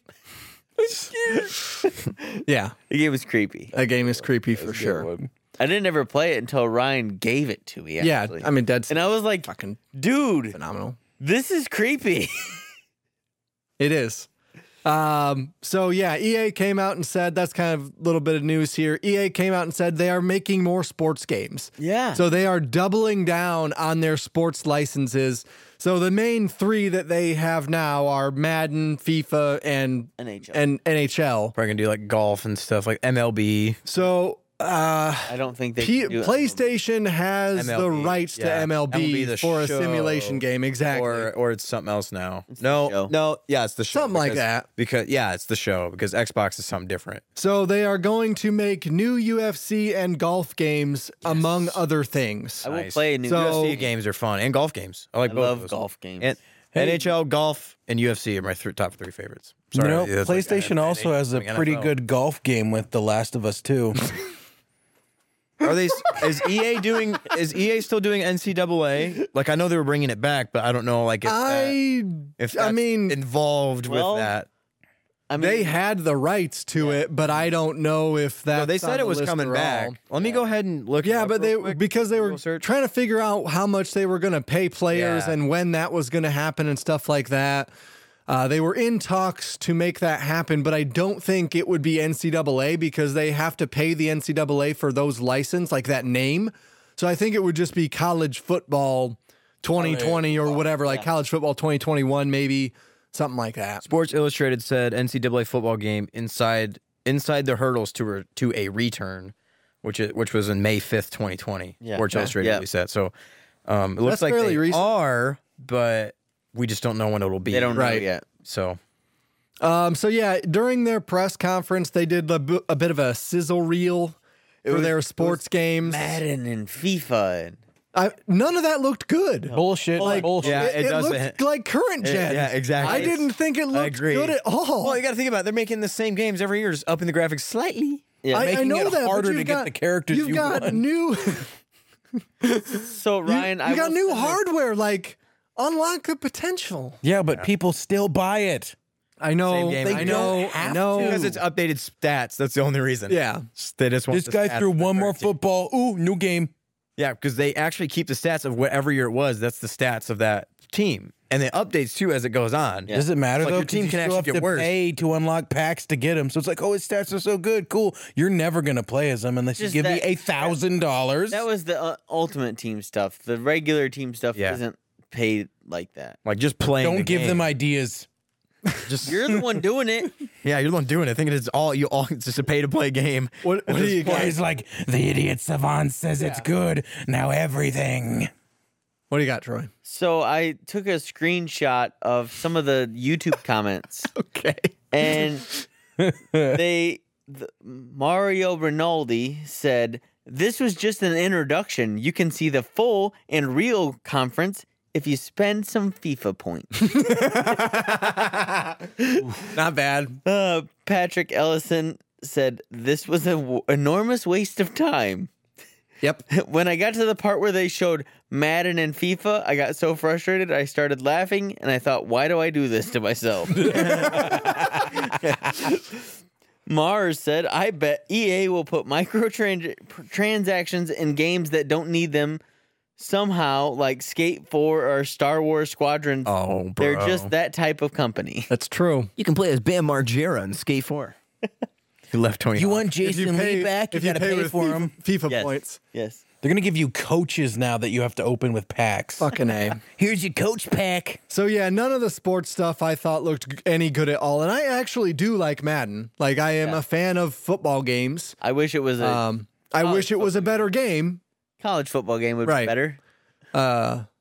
Yeah. The game was creepy. That game is creepy for sure. I didn't ever play it until Ryan gave it to me. Yeah. Actually. I mean, that's and I was like, fucking dude, phenomenal. this is creepy. It is. Um, so yeah, E A came out and said, that's kind of a little bit of news here. E A came out and said they are making more sports games. Yeah. So they are doubling down on their sports licenses. So the main three that they have now are Madden, FIFA, and N H L. and N H L. Probably gonna do like golf and stuff like M L B. So uh, I don't think they P- can do it. PlayStation has M L B, the rights to yeah. M L B, M L B the for a show, simulation game. Exactly. Or or it's something else now. the no, show. no, yeah, it's the show. Something like because- that. Because yeah, it's the show because Xbox is something different. So they are going to make new U F C and golf games, among other things. I will Nice. play a new. So- U F C games are fun and golf games. I like I both. love of those. golf games. And N H L, golf, and U F C are my th- top three favorites. You know, that's like PlayStation N F L, also has a like pretty N F L. good golf game with The Last of Us two. Are they? Is E A doing? Is E A still doing N C double A? Like I know they were bringing it back, but I don't know. Like if that, I, if I that's mean, involved Well, with that. I mean, they had the rights to it, but I don't know if that. No, they said it was coming back. Let me go ahead and look. it Yeah, up but real they quick. because they were Google search. trying to figure out how much they were going to pay players Yeah. and when that was going to happen and stuff like that. Uh, they were in talks to make that happen, but I don't think it would be N C double A because they have to pay the N C double A for those license, like that name. So I think it would just be college football twenty twenty or whatever, like college football twenty twenty-one, maybe something like that. Sports Illustrated said N C double A football game inside inside the hurdles to re, to a return, which is, which was in May fifth, twenty twenty. Yeah. Sports Yeah. Illustrated Yeah. released that. So um, it looks That's like fairly they recent. are, but we just don't know when it'll be. they don't Right. know yet. So Um, so yeah, during their press conference, they did a, b- a bit of a sizzle reel for was- their it sports games. Madden and FIFA. And I, none of that looked good. Bullshit. Like, bullshit. Yeah, it, it doesn't- looked like current It- gen. yeah, exactly. I didn't think it looked agree. good at all. well, you got to think about it. They're making the same games every year, just upping the graphics slightly. Yeah. I, I making know it that, harder but you've to get got, the characters You've you got want. new, so Ryan, you I got will new send you- hardware. Like unlock the potential. Yeah, but people still buy it. I know. Same game. I They know. don't I have know. Because it's updated stats. That's the only reason. Yeah. They just want This the guy stats threw of the one more current team. football. Ooh, new game. Yeah, because they actually keep the stats of whatever year it was. That's the stats of that team, and it updates too as it goes on. Yeah. Does it matter It's like though? your 'Cause team you can still actually have get to worse. pay to unlock packs to get them. So it's like, oh, his stats are so good. Cool. You're never gonna play as them unless Just you give me that- a thousand dollars. That was the uh, ultimate team stuff. The regular team stuff Yeah. isn't paid like that. Like just playing. Don't the give game. them ideas. Just You're the one doing it. yeah, you're the one doing it. Thinking it's all you all. It's just a pay to play game. What, what do you got? He's like, the idiot savant says it's good. Now everything. What do you got, Troy? So I took a screenshot of some of the YouTube comments, Okay. and they the, Mario Rinaldi said, "This was just an introduction. You can see the full and real conference if you spend some FIFA points." Not bad. Uh, Patrick Ellison said, "This was an w- enormous waste of time." Yep. When I got to the part where they showed Madden and FIFA, I got so frustrated I started laughing and I thought, why do I do this to myself? Mars said, I bet E A will put microtransactions in games that don't need them somehow, like Skate four or Star Wars Squadrons. Oh, They're bro. just that type of company. That's true. You can play as Bam Margera in Skate Four. He left Tony. You Hawk. want Jason Lee back? You if you gotta pay pay with for FIFA, him. FIFA Yes. points. Yes. They're gonna give you coaches now that you have to open with packs. Fucking A. Here's your coach pack. So yeah, none of the sports stuff I thought looked g- any good at all, and I actually do like Madden. Like I am Yeah. a fan of football games. I wish it was a Um, I college wish it was a better game. college football game would right. be better. Uh,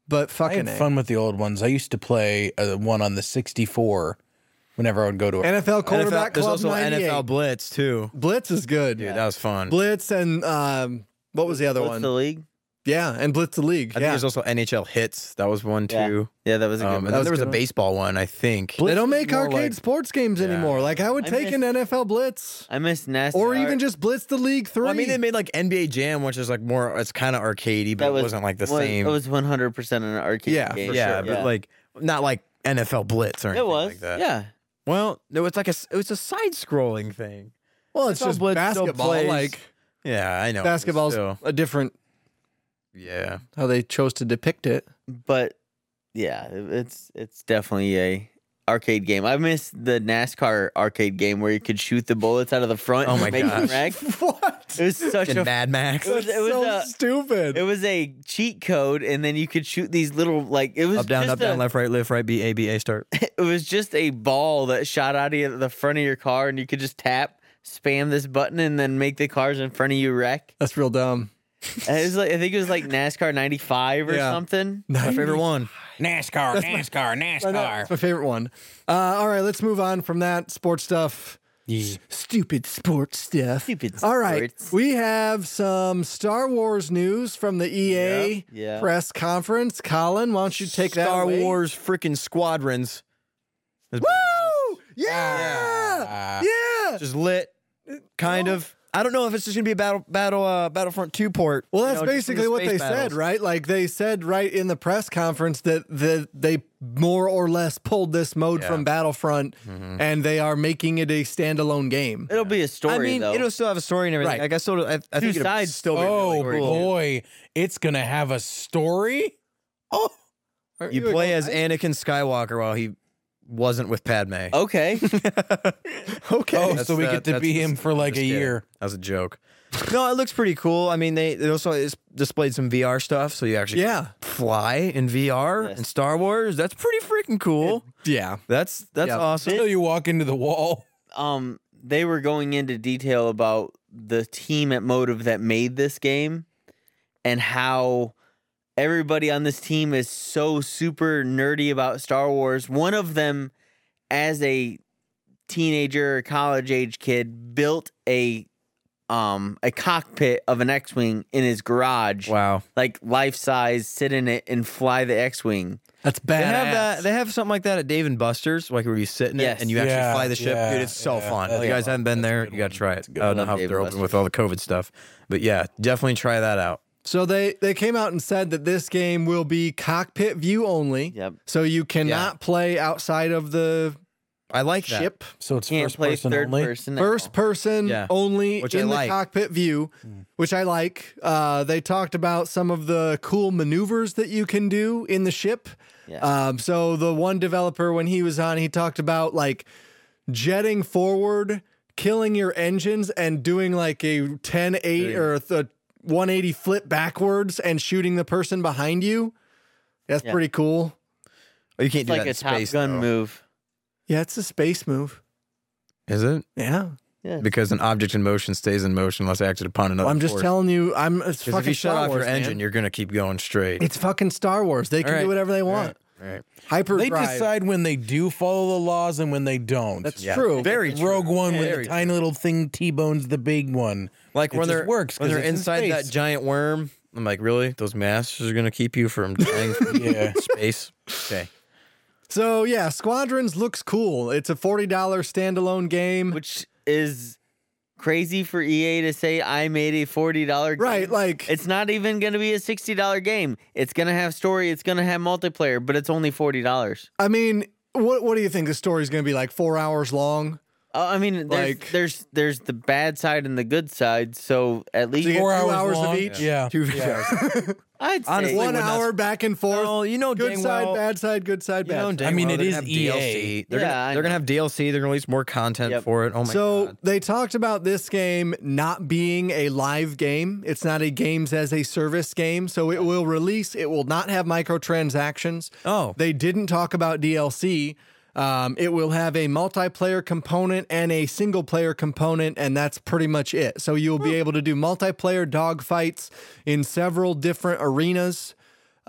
but I fucking had A. fun with the old ones. I used to play uh, one on the sixty-four whenever I would go to a N F L quarterback N F L, there's club also N F L ninety-eight. Blitz too. Blitz is good. Dude, that was fun. Blitz and um, what was the other What's one? the league? Yeah, and Blitz the League. I think yeah. there's also N H L Hits. That was one Yeah. too. Yeah, that was a good Um, one. and then was there was a a good one. baseball one, I think. They don't make more arcade like- sports games anymore. Like I would I take miss- an N F L Blitz I miss NASCAR. or even just Blitz the League three. Well, I mean, they made like N B A Jam, which is like more. It's kind of arcadey, but that it was, wasn't like the was- same. It was one hundred percent an arcade Yeah, game. for yeah, sure. but like not like N F L Blitz or it anything was. like that. Yeah. Well, no, it's like a it was a side scrolling thing. well, it's N F L just Blitz still basketball. plays- Like Yeah, I know. but basketball's still, a different yeah. how they chose to depict it. But yeah, it's it's definitely a arcade game. I miss the NASCAR arcade game where you could shoot the bullets out of the front. Oh and my make them gosh. wreck. What? It was such And a Mad Max. It was, it was so a stupid. it was a cheat code, and then you could shoot these little like it was Up, down, just up, down, a- left, right, left, right, B, A, B, A, start. It was just a ball that shot out of the front of your car, and you could just tap, spam this button, and then make the cars in front of you wreck. That's real dumb. And it was like I think it was like NASCAR ninety-five or Yeah. something. My favorite one. NASCAR, NASCAR, I know, NASCAR. it's my favorite one. Uh, all right, let's move on from that sports stuff. Yeah. Stupid sports stuff. Stupid All right, sports. we have some Star Wars news from the E A Yeah. press conference. Colin, why don't you take that Star away? Wars freaking squadrons. Woo! Yeah! Yeah! Just lit, kind of. I don't know if it's just gonna be a battle, battle, uh, Battlefront two port. Well, you that's know, just from basically the what space they battles. said, right? Like they said right in the press conference that that they more or less pulled this mode Yeah. from Battlefront, and they are making it a standalone game. It'll be a story I mean, though. it'll still have a story and everything. Right. Like I still, I, I think it'll sides. still be Oh really cool. boy, it's gonna have a story. Oh, Are You play as Anakin Skywalker while he wasn't with Padme. okay. okay. oh, That's- so we that- get to that's be just- him for like a just kidding. year. That was a joke. No, it looks pretty cool. I mean, they, they also it's displayed some V R stuff, so you actually Yeah. fly in V R Yes. in Star Wars. That's pretty freaking cool. Yeah. That's that's Yeah. awesome. So you walk into the wall. um, they were going into detail about the team at Motive that made this game and how everybody on this team is so super nerdy about Star Wars. One of them, as a teenager or college age kid, built a um a cockpit of an X-wing in his garage. Wow. Like life size, sit in it and fly the X-wing. That's badass. They have that. They have something like that at Dave and Buster's, like where you sit in it Yes. and you actually Yeah, fly the ship. yeah, Dude, it's so yeah. fun. If That's you guys a- haven't been that's a there, good you got to one. try That's it. a good I don't know one. how Dave they're and open with all the COVID stuff, but yeah, definitely try that out. So they they came out and said that this game will be cockpit view only. Yep. So you cannot play outside of the I like that. ship. So it's Can't first play person third only. person. at First all. person Yeah. only Which I in the like. cockpit view, which I like. Uh, they talked about some of the cool maneuvers that you can do in the ship. Yeah. Um, so the one developer, when he was on, he talked about like jetting forward, killing your engines, and doing like a ten eight or the one eighty flip backwards and shooting the person behind you. That's Yeah. pretty cool. Oh, you can't It's do like that a in Top space, Gun though. move. Yeah, it's a space move. Is it? Yeah. Yeah. Because an object in motion stays in motion unless acted upon another. I'm just force. telling you, I'm it's Because fucking if you shut Star off Wars, your engine, man. you're gonna keep going straight. It's fucking Star Wars. They can All right. do whatever they want. Right. Hyperdrive. They decide when they do follow the laws and when they don't. That's Yeah. true. Very true. Rogue One when Very the tiny little thing T-bones the big one. Like It when just they're works when 'cause they're it's in inside that space. giant worm. I'm like, really? Those masks are gonna keep you from dying from Yeah. space? Okay. So yeah, Squadrons looks cool. It's a forty dollars standalone game. Which is crazy for E A to say I made a forty dollars game. Right, like It's not even going to be a sixty dollars game. It's going to have story, it's going to have multiplayer, but it's only forty dollars. I mean, what what do you think the story's going to be like? Four hours long? Uh, I mean, there's, Like- there's there's the bad side and the good side, so at least you get Four two hours, hours of long. each? Yeah. Two yeah. I'd say Honestly, One when that's- hour back and forth. No, you know good dang side, well- bad side, good side, You bad know, side. dang I mean, well it they're is gonna have E A. D L C. They're Yeah, gonna I they're gonna know. have D L C. They're gonna release more content Yep. for it. Oh my So god. they talked about this game not being a live game. It's not a games as a service game. So it will release. It will not have microtransactions. Oh. They didn't talk about D L C. Um, it will have a multiplayer component and a single player component, and that's pretty much it. So you'll be able to do multiplayer dogfights in several different arenas.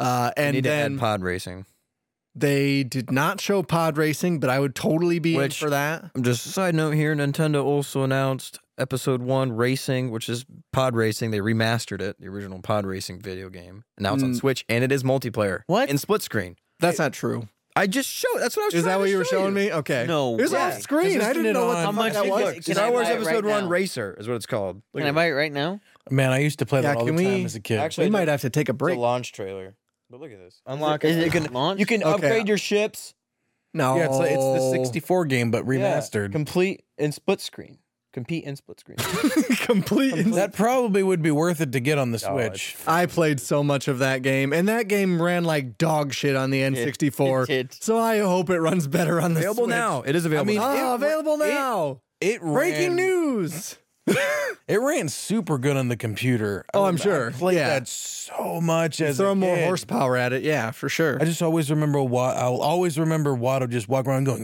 Uh, They and need then to add pod racing. they did not show pod racing, but I would totally be Which- in for that. Just a side note here, Nintendo also announced Episode One Racing, which is pod racing. They remastered it, the original pod racing video game, and now it's on Mm. Switch, and it is multiplayer. What? In split screen. That's not true. I just showed. That's what I was. Is trying that to what you were show showing me? Okay. No It's way. off screen. Because I isn't didn't it know what on- the How fuck much that is was. it? Can Star I Wars buy it right Episode One now? Racer is what it's called. Look Can I at buy it right now? Man, I used to play Yeah, that all the can time we- as a kid. Actually, We I might don't- have to take a It's break. a launch trailer. But look at this. Unlock Is it. it You can, launched? you can Okay. upgrade your ships. No. yeah, it's, like, it's the sixty-four game, but remastered. Yeah, complete in split screen. Compete in split screen. complete. That probably would be worth it to get on the Oh, Switch. I played so much of that game, and that game ran like dog shit on the N sixty-four. It did. So I hope it runs better on the Available Switch. now. It is available. mean, now. Oh, It- available it- now. It Breaking ran, news. It ran super good on the computer. Oh, I- I'm sure. I played Yeah. that so much as Throw a more kid. horsepower at it. Yeah, for sure. I just always remember what I'll always remember Watto just walk around going.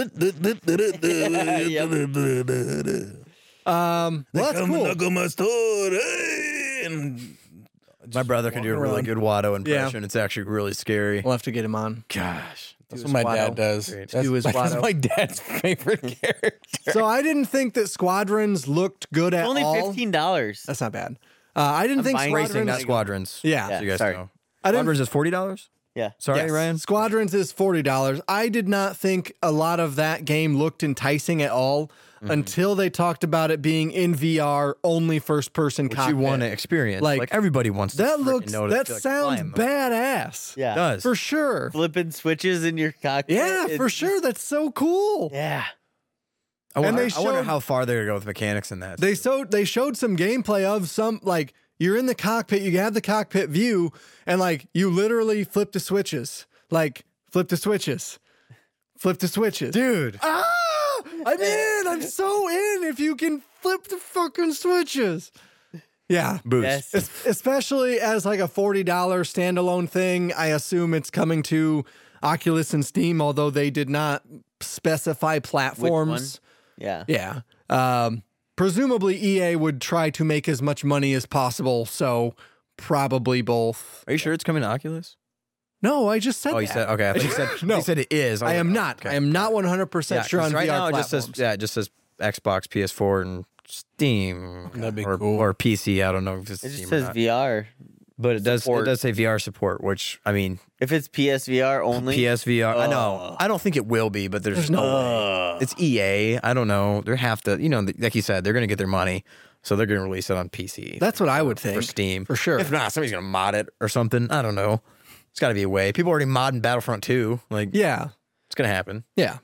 Um, well, that's Come cool. knock on my store, hey, and My brother can do a really around. good Watto impression. It's actually really scary. We'll have to get him on. Gosh. That's his what my dad Watto. does. Great. That's, Do his that's Watto. my dad's favorite character. So I didn't think that Squadrons looked good at Only all. fifteen dollars. That's not bad. Uh, I didn't I'm think buying Squadrons. Racing, not squadrons. Yeah. Yeah. So you guys sorry. know. I didn't. Squadrons is forty dollars? Yeah. Sorry, Yes. Ryan. Squadrons is forty dollars. I did not think a lot of that game looked enticing at all Mm-hmm. until they talked about it being in V R, only first person Which cockpit. you want to experience. Like, Like, everybody wants to That freaking looks. know to That feel like sounds flying. badass. Yeah. It does. For sure. Flipping switches in your cockpit. Yeah, for It's- sure. That's so cool. Yeah. I wonder, And they I wonder showed- how far they're going to go with mechanics in that. They showed they showed some gameplay of some like you're in the cockpit, you have the cockpit view, and like you literally flip the switches. Like flip the switches. Flip the switches. Dude. Ah! I'm in. I'm so in if you can flip the fucking switches. Yeah. Boost. Yes. Es- Especially as like a forty dollars standalone thing. I assume it's coming to Oculus and Steam, although they did not specify platforms. Yeah. Yeah. Um, presumably E A would try to make as much money as possible, so probably both. Are you sure it's coming to Oculus? No, I just said Oh, you that. said, okay. I thought you said, No. you said it is. I was am like, not. okay. I am not one hundred percent Yeah, sure 'cause on right V R now it just says, platforms. yeah, it just says Xbox, P S four, and Steam. That'd be or, cool. Or P C. I don't know if it's It just Steam or says not. V R. But it does, it support. does say V R support, which, I mean, If it's P S V R only. P S V R. I know. Ugh. I don't think it will be, but there's, There's no way. Ugh. It's E A. I don't know. They have to, you know, like you said, they're going to get their money. So they're going to release it on P C. That's what I would think. for Steam. For sure. If not, somebody's going to mod it or something. I don't know. It's got to be a way. People are already modding Battlefront two. Like, Yeah. it's going to happen. Yeah.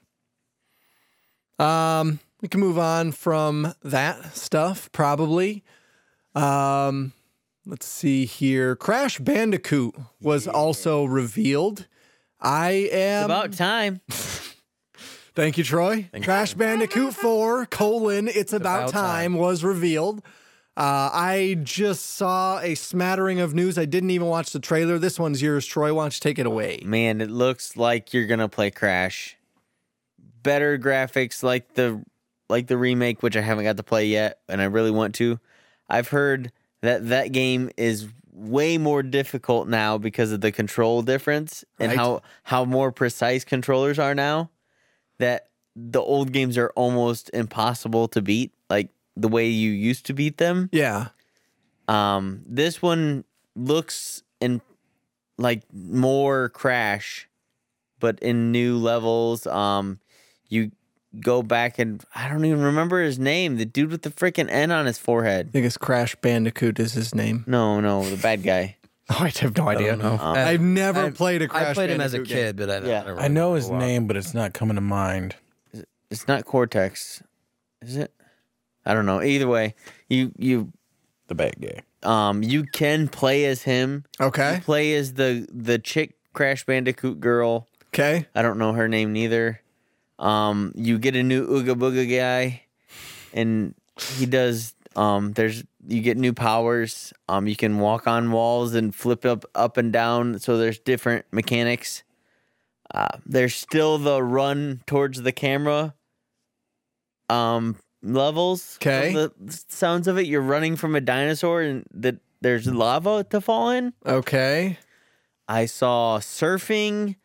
Um, we can move on from that stuff, probably. Um, let's see here. Crash Bandicoot was also revealed. I It's am about time. Thank you, Troy. Crash Bandicoot four, colon, It's About, About time, Time. was revealed. Uh, I just saw a smattering of news. I didn't even watch the trailer. This one's yours, Troy. Why don't you take it away? Man, it looks like you're gonna play Crash. Better graphics, like the like the remake, which I haven't got to play yet, and I really want to. I've heard that that game is way more difficult now because of the control difference and Right. how how more precise controllers are now. That the old games are almost impossible to beat, like the way you used to beat them. Yeah. Um, this one looks in like more Crash, but in new levels. Um, you go back and I don't even remember his name. The dude with the freaking N on his forehead. I think it's Crash Bandicoot is his name. No, no, the bad guy. Oh, I have no idea. know. Um, I've never I- played a Crash I played him as a Bandicoot game. kid, but I, Yeah. I, don't I know his a lot. name, but it's not coming to mind. It's not Cortex, is it? I don't know. Either way, you you The bad guy. um you can play as him. Okay. Play as the the chick Crash Bandicoot girl. Okay. I don't know her name neither. Um, you get a new Ooga Booga guy, and he does. Um, there's you get new powers. Um, you can walk on walls and flip up up and down. So there's different mechanics. Uh, there's still the run towards the camera. Um, levels. of Okay. The sounds of it. You're running from a dinosaur, and that there's lava to fall in. Okay. I saw surfing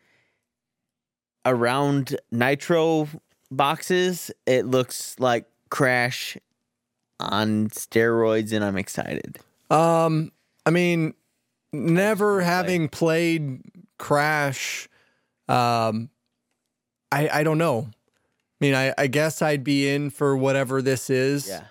around nitro boxes. It looks like Crash on steroids, and I'm excited. Um, I mean, never having played Crash, um, I I don't know. I mean, I, I guess I'd be in for whatever this is. Yeah.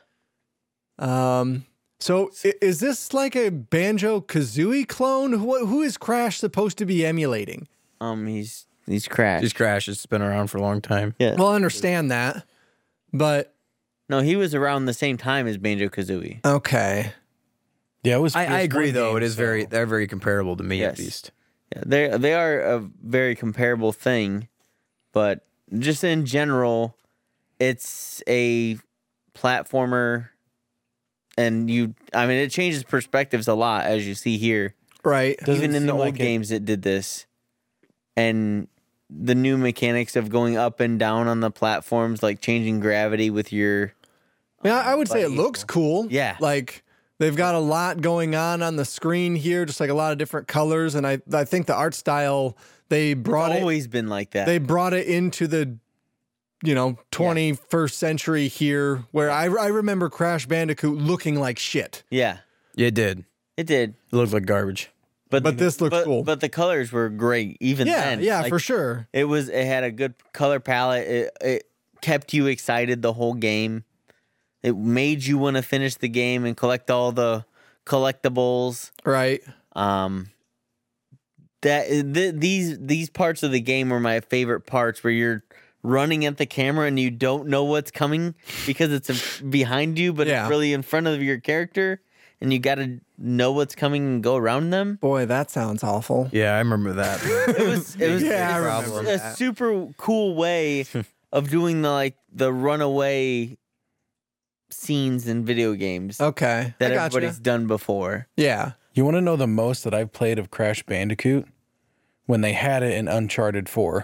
Um. So i- is this like a Banjo-Kazooie clone? Who who is Crash supposed to be emulating? Um, he's he's Crash. Just Crash. It's been around for a long time. yeah. Well, I understand that, but No, he was around the same time as Banjo Kazooie. okay. Yeah, it was. I, I it was agree, one though. game, It is so- very they're very comparable to me, Yes. at least. Yeah, they they are a very comparable thing, but just in general, it's a platformer, and you. I mean, it changes perspectives a lot, as you see here. Right. Doesn't Even in the seem old like it- games, it did this, and the new mechanics of going up and down on the platforms, like changing gravity with your. I mean, I I would say it But- looks cool. Yeah. Like they've got a lot going on on the screen here, just like a lot of different colors. And I, I think the art style, they brought it, Always been like that. they brought it into the, you know, twenty-first century here where I, I remember Crash Bandicoot looking like shit. yeah, Yeah, it did. it did. It looked like garbage. But But this looks but, cool. But the colors were great even Yeah. then. Yeah, Like, for sure. It was. It had a good color palette. It it kept you excited the whole game. It made you want to finish the game and collect all the collectibles. Right. Um, that th- these these parts of the game were my favorite parts, where you're running at the camera and you don't know what's coming because it's a, behind you, but Yeah. it's really in front of your character, and you got to know what's coming and go around them. Boy, that sounds awful. Yeah, I remember that. It was it was Yeah, I a- remember a that. super cool way of doing the like the runaway scenes in video games Okay. that I gotcha. everybody's done before. Yeah. You want to know the most that I've played of Crash Bandicoot? When they had it in Uncharted four.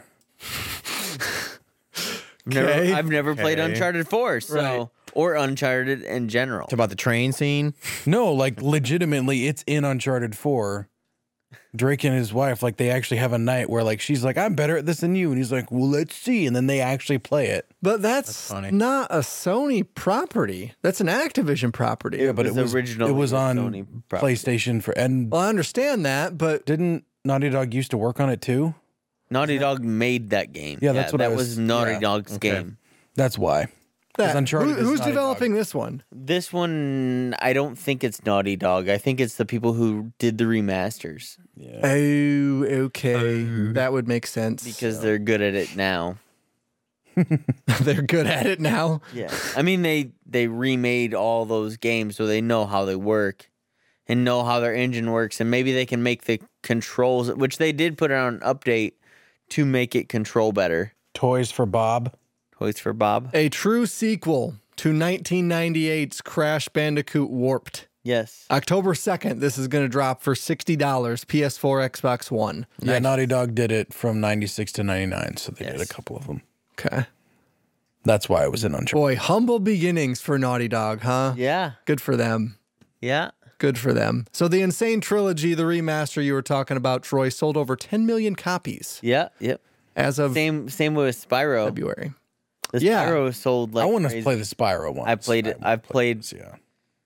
Never, Okay. I've never played Okay. Uncharted four, so Right. or Uncharted in general. Talk about the train scene. No, like legitimately, it's in Uncharted four. Drake and his wife, like they actually have a night where like she's like, I'm better at this than you. And he's like, well, let's see. And then they actually play it. But that's, funny. not a Sony property. That's an Activision property. Yeah, But it was was originally it was a on Sony property. PlayStation for and Well, I understand that, but didn't Naughty Dog used to work on it too? Naughty Dog made that game. Yeah, that's what that I was, was- Naughty yeah. Dog's Okay. game. That's why. 'Cause that, Uncharted who- is who's Naughty developing this one? This one, I don't think it's Naughty Dog. I think it's the people who did the remasters Oh, okay. That would make sense. because they're good at it now. they're good at it now. Yeah, I mean they they remade all those games, so they know how they work and know how their engine works, and maybe they can make the controls, which they did put out an update to make it control better. Toys for Bob. Toys for Bob. A true sequel to nineteen ninety-eight's Crash Bandicoot Warped. Yes. October second, this is going to drop for sixty dollars, P S four, Xbox One. Yeah, Naughty Dog did it from ninety-six to ninety-nine, so they did a Yes. couple of them. Okay. That's why it was in Uncharted. Boy, humble beginnings for Naughty Dog, huh? Yeah. Good for them. Yeah. Good for them. So the Insane Trilogy, the remaster you were talking about, Troy, sold over ten million copies Yeah. Yep. as of Same same with Spyro. February. The Yeah. Spyro sold like I want to crazy. play the Spyro one. I played it- I've played- this, yeah.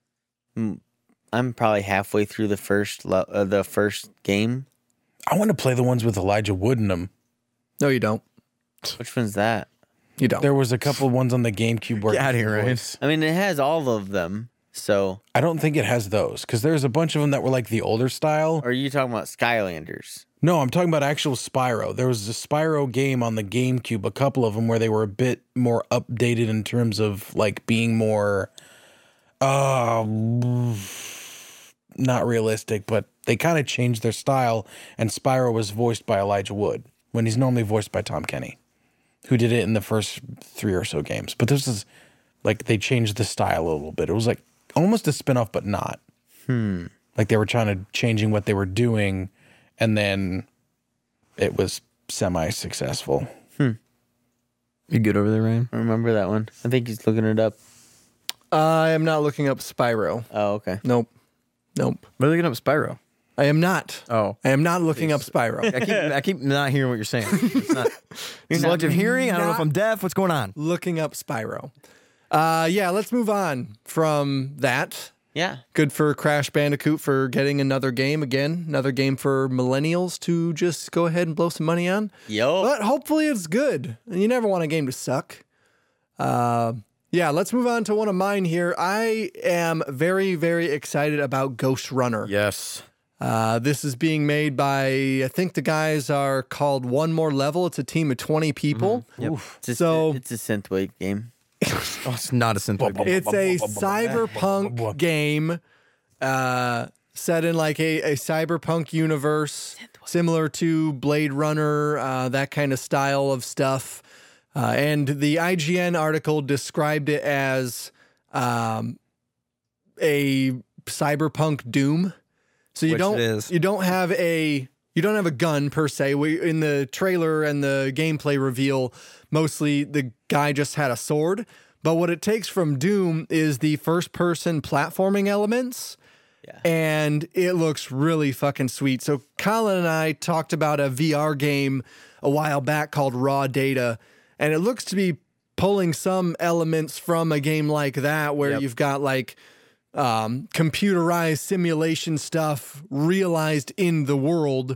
I'm probably halfway through the first lo- uh, the first game. I want to play the ones with Elijah Wood in them. No, you don't. Which one's that? You don't. There was a couple ones on the GameCube where Get outta here, Ryan. voice. I mean, it has all of them. So, I don't think it has those because there's a bunch of them that were like the older style. or are you talking about Skylanders? No, I'm talking about actual Spyro. There was a Spyro game on the GameCube, a couple of them where they were a bit more updated in terms of like being more, uh, not realistic, but they kind of changed their style. And Spyro was voiced by Elijah Wood when he's normally voiced by Tom Kenny, who did it in the first three or so games. But this is like they changed the style a little bit. It was like almost a spinoff, but not. Hmm. Like they were trying to changing what they were doing, and then it was semi-successful. You good over there, Ryan? I remember that one. I think he's looking it up. I am not looking up Spyro. Oh, okay. Nope. Nope. We're looking up Spyro. I am not. Oh. I am not looking up Spyro. I keep I keep not hearing what you're saying. It's not selective hearing. I don't know if I'm deaf. What's going on? Looking up Spyro. Uh, yeah, let's move on from that. Yeah. Good for Crash Bandicoot for getting another game again, another game for millennials to just go ahead and blow some money on. Yo. But hopefully it's good. And you never want a game to suck. Uh, yeah, let's move on to one of mine here. I am very, very excited about Ghost Runner. Yes. Uh, this is being made by, I think the guys are called One More Level. It's a team of twenty people. Yep. It's a, So- it's a synthwave game. Oh, it's not a synthwave game. It's a cyberpunk game uh, set in like a, a cyberpunk universe, similar to Blade Runner, uh, that kind of style of stuff. Uh, and the I G N article described it as um, a cyberpunk Doom. So you Which don't it is. you don't have a you don't have a gun per se. We, in the trailer and the gameplay reveal, mostly the guy just had a sword. But what it takes from Doom is the first person platforming elements. Yeah. And it looks really fucking sweet. So Colin and I talked about a V R game a while back called Raw Data. And it looks to be pulling some elements from a game like that where Yep. you've got like um, computerized simulation stuff realized in the world.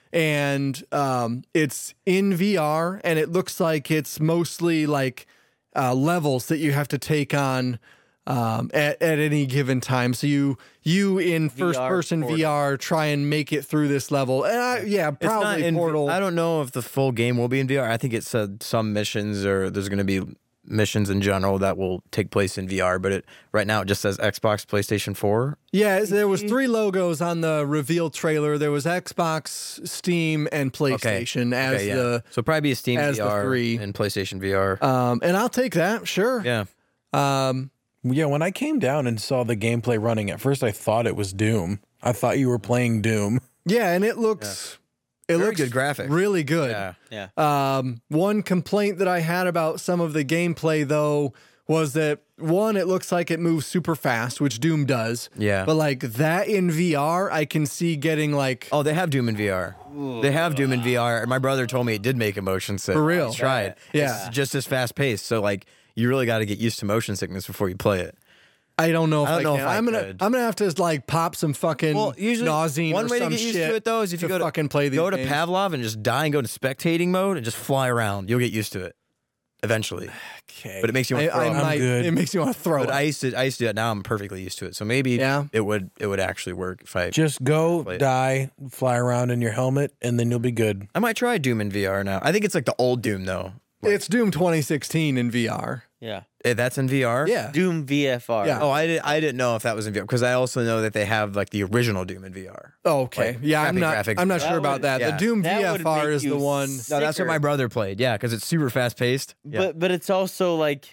And um, it's in V R, and it looks like it's mostly like uh, levels that you have to take on um, at, at any given time. So you you in first person Portal. V R try and make it through this level. And I, yeah, It's not probably in, Portal. I don't know if the full game will be in V R. I think it said some missions or there's going to be missions in general that will take place in V R. But it right now it just says Xbox, PlayStation four. Yeah, there was three logos on the reveal trailer. There was Xbox, Steam, and PlayStation as Okay, yeah. the so probably be a Steam as the V R three. and PlayStation V R. um, and I'll take that, sure. yeah. Um, Yeah, when I came down and saw the gameplay running, at first I thought it was Doom. I thought you were playing Doom. yeah, and it looks it Very looks good graphics. really good. Yeah. Yeah. Um, one complaint that I had about some of the gameplay, though, was that one, it looks like it moves super fast, which Doom does. Yeah. But like that in V R, I can see getting like, Oh, they have Doom in V R. They have Doom in V R. And my brother told me it did make a motion sick. For real? He's tried. Yeah. It's just as fast paced. So like you really got to get used to motion sickness before you play it. I don't know if I I, don't know can. if I I'm gonna could. I'm gonna have to like pop some fucking Well, usually nausine one or way to some get used shit to it though is if you to go to fucking play these go to games. Pavlov and just die and go to spectating mode and just fly around. You'll get used to it eventually. Okay. But it makes you want I, to throw I up. might, good. It makes you want to throw But up. I used to I used to do it. Now I'm perfectly used to it. So maybe Yeah. it would it would actually work if I Just go, Play it. die, fly around in your helmet, and then you'll be good. I might try Doom in V R now. I think it's like the old Doom though. It's Doom twenty sixteen in V R. Yeah. Eh, That's in V R. Yeah. Doom V F R. Yeah. Oh, I did. I didn't know if that was in V R because I also know that they have like the original Doom in V R. Oh, okay. Like, yeah, I'm crappy not. graphics. I'm not That sure about would- that. yeah. The Doom That would V F R make is the you one. No, that's what Sicker. my brother played. Yeah, because it's super fast paced. But but it's also like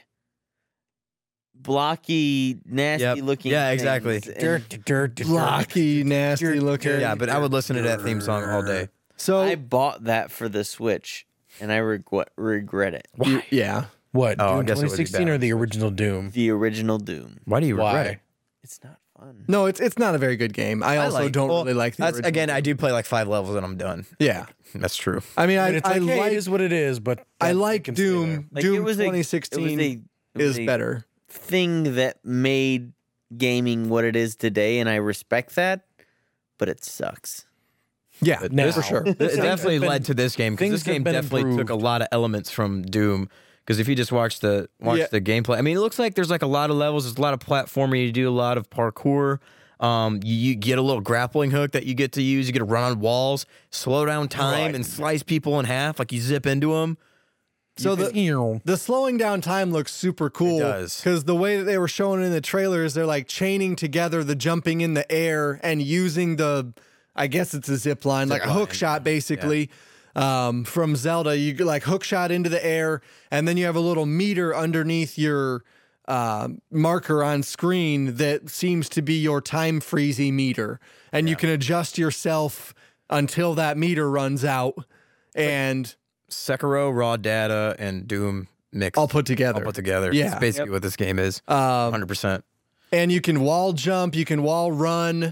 blocky, nasty Yep. looking. Yeah, exactly. things. And Dirt, dirt, dirt. Blocky, nasty looking. yeah, but I would listen to that theme song all day. So I bought that for the Switch, and I regret regret it. y- yeah. What? Oh, I Doom guess it would be twenty sixteen bad. or the original Doom? The original Doom. Why do you regret Why? it? It's not fun. No, it's it's not a very good game. I also like- don't well, really like the That's original. again. I do play like five levels and I'm done. Yeah. That's true. I mean, I, I mean, it's I like, hey, like it is what it is, but I that like can stay there. Doom. Like, Doom it was a- twenty It was sixteen a, it was is a better. thing that made gaming what it is today, and I respect that. But it sucks. Yeah, Now. for sure. It definitely have been- led to this game because things this have game been definitely took improved. a lot of elements from Doom. Because if you just watch the watch Yeah. the gameplay, I mean, it looks like there's like a lot of levels. There's a lot of platforming. You do a lot of parkour. Um, you, you get a little grappling hook that you get to use. You get to run on walls, slow down time, Right. and slice people in half. Like you zip into them. So the Ew. the slowing down time looks super cool. It does. Because the way that they were showing in the trailers, they're like chaining together the jumping in the air and using the, I guess it's a zip line, like a hook line, shot basically. Um, from Zelda, you like hook shot into the air, and then you have a little meter underneath your uh, marker on screen that seems to be your time freezy meter, and you can adjust yourself until that meter runs out, and Sekiro, Raw Data, and Doom mixed. all put together. all put together. Yeah. That's basically what this game is. Um, one hundred percent. And you can wall jump, you can wall run.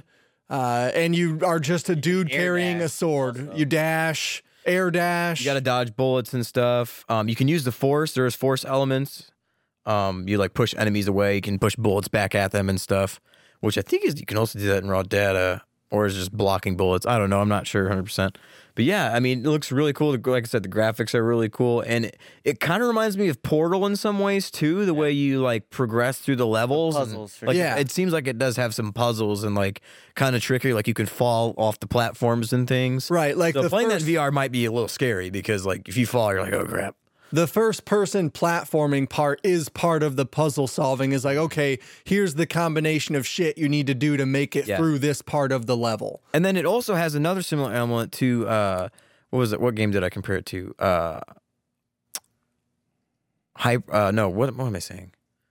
Uh, and you are just a dude Air carrying a dash sword. also. You dash, air dash. You got to dodge bullets and stuff. Um, you can use the force. There's force elements. Um, you like push enemies away. You can push bullets back at them and stuff. Which I think is you can also do that in raw data, or is just blocking bullets. I don't know. I'm not sure one hundred percent. But yeah, I mean, it looks really cool. Like I said, the graphics are really cool, and it, it kind of reminds me of Portal in some ways too. The way you like progress through the levels, The and, puzzles, for like, sure. Yeah. it seems like it does have some puzzles and like kind of tricky. Like you can fall off the platforms and things. Right, like so the playing first- that in V R might be a little scary because like if you fall, you're like, oh crap. The first person platforming part is part of the puzzle solving. Is like, okay, here's the combination of shit you need to do to make it Yeah. through this part of the level. And then it also has another similar element to uh, what was it? What game did I compare it to? Uh, hype. Uh, no, what, what am I saying?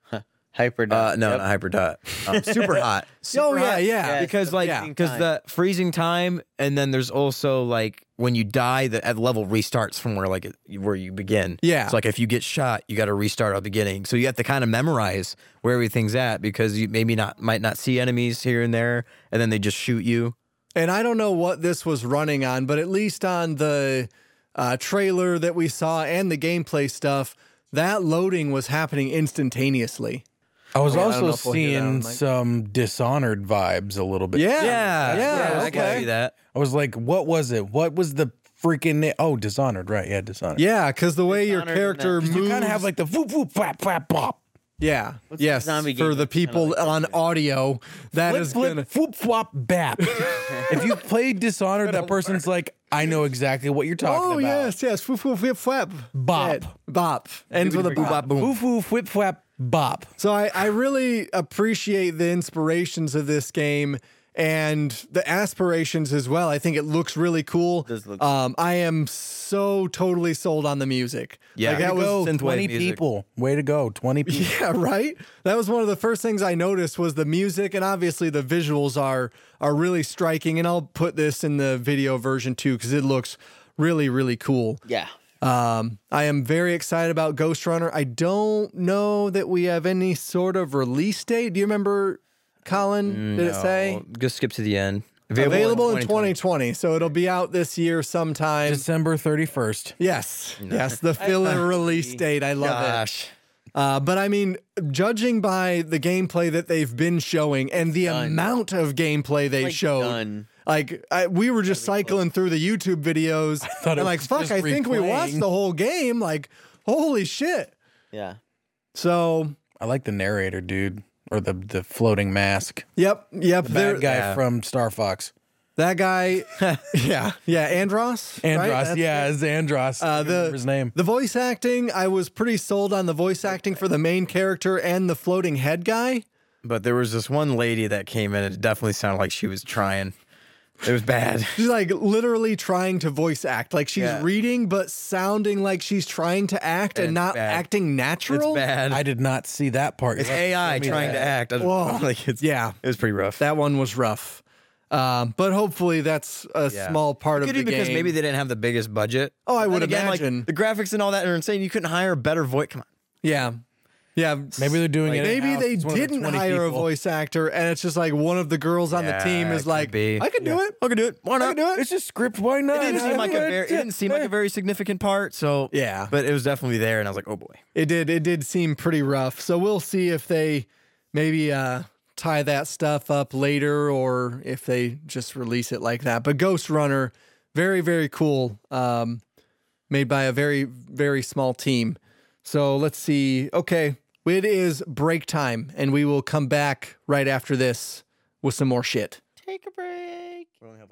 Hyper. Uh, no, Yep. not hyper dot. Um, super hot. Super Oh, yeah, hot. yeah. Yeah, Because it's the like yeah. freezing because time. the freezing time, and then there's also like when you die, the at level restarts from where like it, where you begin. Yeah. It's like if you get shot, you got to restart at the beginning. So you have to kind of memorize where everything's at because you maybe not might not see enemies here and there, and then they just shoot you. And I don't know what this was running on, but at least on the uh, trailer that we saw and the gameplay stuff, that loading was happening instantaneously. I was I don't know also if we'll hear that on seeing mic. some Dishonored vibes a little bit. Yeah. Yeah, Yeah, I can okay. see that. I was like, what was it? What was the freaking na- Oh, Dishonored, right? Yeah, Dishonored. Yeah, because the way your Dishonored in character that- moves. You kind of have like the whoop whoop flap flap bop. yeah. What's the Yes. zombie game For the that's kinda people like that? on audio, that Flip is flip gonna. whoop flop bap. If you play Dishonored, that person's like, I know exactly what you're talking Oh about. yes, yes. Foo foo flip flap. Bop. Dead. Bop. Ends with a bop. Woof woof whip flap bop. So I, I really appreciate the inspirations of this game and the aspirations as well. I think it looks really cool. does look- um, I am so totally sold on the music. Yeah. like Way that to was go. synthwave twenty music. people. Way to go. twenty people. yeah, right. That was one of the first things I noticed was the music, and obviously the visuals are are really striking. And I'll put this in the video version too because it looks really really cool. Yeah. Um, I am very excited about Ghost Runner. I don't know that we have any sort of release date. Do you remember, Colin? Did it say? Oh, just skip to the end. Available in twenty twenty, so it'll be out this year sometime. December thirty-first. Yes, yes, the filler release date. I love it. Gosh. Uh, but I mean, judging by the gameplay that they've been showing and the Done. amount of gameplay they Like, showed, done. like I, we were just cycling through the YouTube videos, thought it and like, was fuck, just I think we watched replaying. the whole game. Like, holy shit! Yeah. So, I like the narrator, dude, or the the floating mask. yep, yep, The there- bad guy yeah. from Star Fox. that guy, yeah, yeah, Andros, right? Andros, That's- yeah, it's Andros. I Uh, can't remember the his name. the voice acting, I was pretty sold on the voice acting for the main character and the floating head guy. But there was this one lady that came in. It definitely sounded like she was trying. It was bad. She's like literally trying to voice act, like she's Yeah. reading but sounding like she's trying to act and It's not bad. acting It's natural. bad. I did not see that part. It's You have to A I show me trying that. to act. I don't Whoa. know, like it's, Yeah, it was pretty rough. that one was rough. Um, but hopefully that's a Yeah. small part of Could the be because game. maybe they didn't have the biggest budget. Oh, I Then would again, like, imagine. the graphics and all that are insane. You couldn't hire a better voice. Come on. yeah, yeah. Maybe they're doing it. Maybe in-house. they It's one of the didn't twenty hire a people. voice actor, and it's just like one of the girls on the Yeah, team it is could like, be. I can do it. I can do it. Why I not? can do it. It's just script. Why not? It didn't seem like a very. It didn't seem like a very significant part. So Yeah. but it was definitely there, and I was like, oh boy. It did. It did seem pretty rough. So we'll see if they maybe uh, tie that stuff up later, or if they just release it like that. But Ghost Runner, very very cool. Um, made by a very very small team. So let's see. Okay, it is break time, and we will come back right after this with some more shit. Take a break.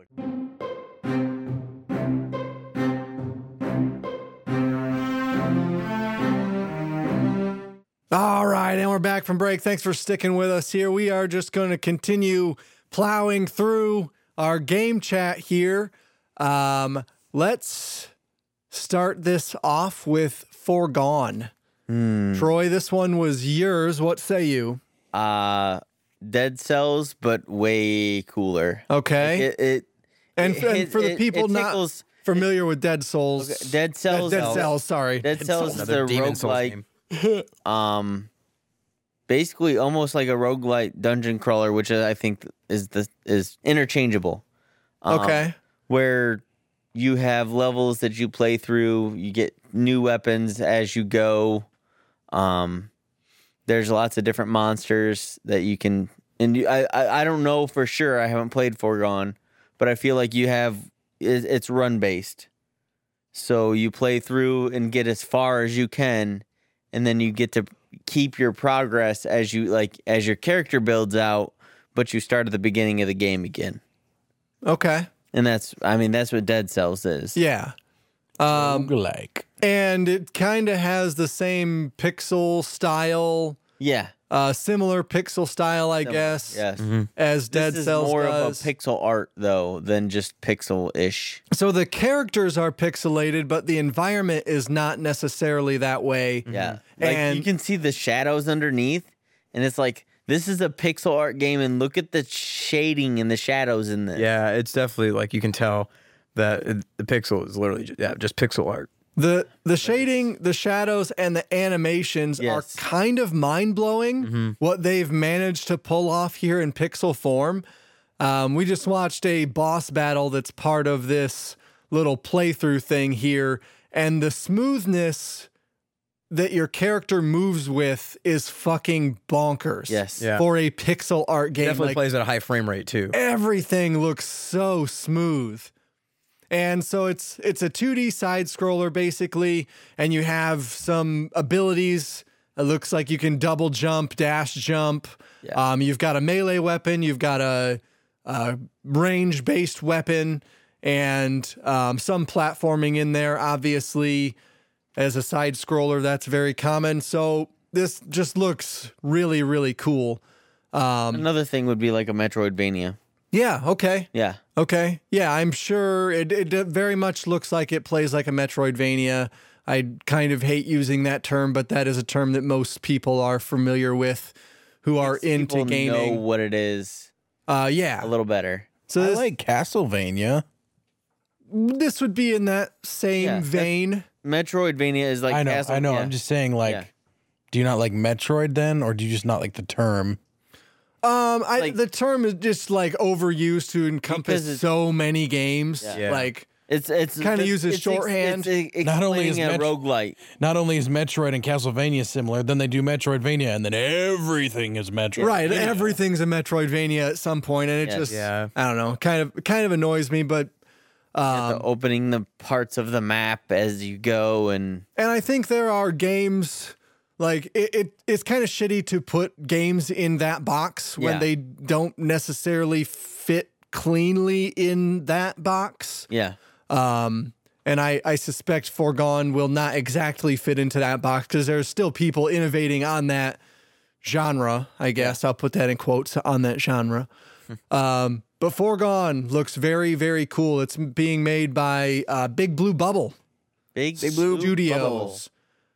All right, and we're back from break. Thanks for sticking with us here. We are just going to continue plowing through our game chat here. Um, let's start this off with Foregone. Troy, this one was yours. What say you? Uh, Dead Cells, but way cooler. Okay. It, it and, it- and it- for the it- people it not tickles- familiar with Dead Souls, Okay, Dead Cells. Dead Cells, sorry. Dead Cells is Another the Demon Souls roguelike. game. Um, basically almost like a roguelite dungeon crawler, which I think is the is interchangeable. Um, Okay. Where you have levels that you play through, you get new weapons as you go. Um, there's lots of different monsters that you can, and you, I, I I don't know for sure. I haven't played Foregone, but I feel like you have it, it's run based. So you play through and get as far as you can, and then you get to keep your progress as you like as your character builds out, but you start at the beginning of the game again. Okay. And that's I mean that's what Dead Cells is. Yeah. Um, Roguelike. and it kind of has the same pixel style, Yeah. uh, similar pixel style, I guess, Yes. as Dead This is Cells more does. of a pixel art though than just pixel-ish. So the characters are pixelated, but the environment is not necessarily that way. Yeah. Like And- you can see the shadows underneath, and it's like this is a pixel art game, and look at the shading and the shadows in this. Yeah, it's definitely like you can tell that it, the pixel is literally just, yeah, just pixel art. The the shading, the shadows, and the animations Yes. are kind of mind blowing. What they've managed to pull off here in pixel form. Um, we just watched a boss battle that's part of this little playthrough thing here, and the smoothness that your character moves with is fucking bonkers. Yes. Yeah. For a pixel art game, Definitely like, plays at a high frame rate too. everything looks so smooth. And so it's it's a two D side scroller basically, and you have some abilities. It looks like you can double jump, dash jump. Yeah. Um, you've got a melee weapon, you've got a, a range based weapon, and um, some platforming in there. Obviously, as a side scroller, that's very common. So this just looks really really cool. Another thing would be like a Metroidvania. Yeah. Okay. Yeah. Okay. Yeah, I'm sure it, it very much looks like it plays like a Metroidvania. I kind of hate using that term, but that is a term that most people are familiar with who are into People gaming. know what it is Uh, yeah. a little better. So I this, like Castlevania. this would be in that same Yeah, that- vein. Metroidvania is like I know, Castle- I know. yeah. I'm just saying, like, Yeah. do you not like Metroid then, or do you just not like the term? Um, I, Like- the term is just like overused to encompass Because it's- so many games. Yeah. Yeah. Like, It's it's Kinda it's- uses it's ex- shorthand. It's, ex- Not only is explaining a Metro- roguelite. Not only is Metroid and Castlevania similar, then they do Metroidvania, and then everything is Metroid. right, everything's a Metroidvania at some point, and it Yes. just, Yeah. I don't know, kind of, kind of annoys me, but. the opening the parts of the map as you go, and And I think there are games like it, it it's kind of shitty to put games in that box when Yeah. they don't necessarily fit cleanly in that box. yeah, Um and I, I suspect Foregone will not exactly fit into that box because there's still people innovating on that genre, I guess. I'll put that in quotes on that genre. um, but Foregone looks very, very cool. It's being made by uh, Big Blue Bubble big, big blue Studios.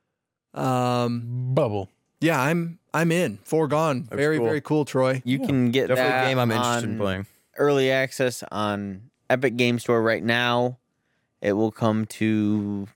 Um, Bubble. yeah, I'm I'm in. Foregone. Very, cool. very cool, Troy. You can get Definitely that a game I'm interested in on playing. Early access on Epic Game Store right now. It will come to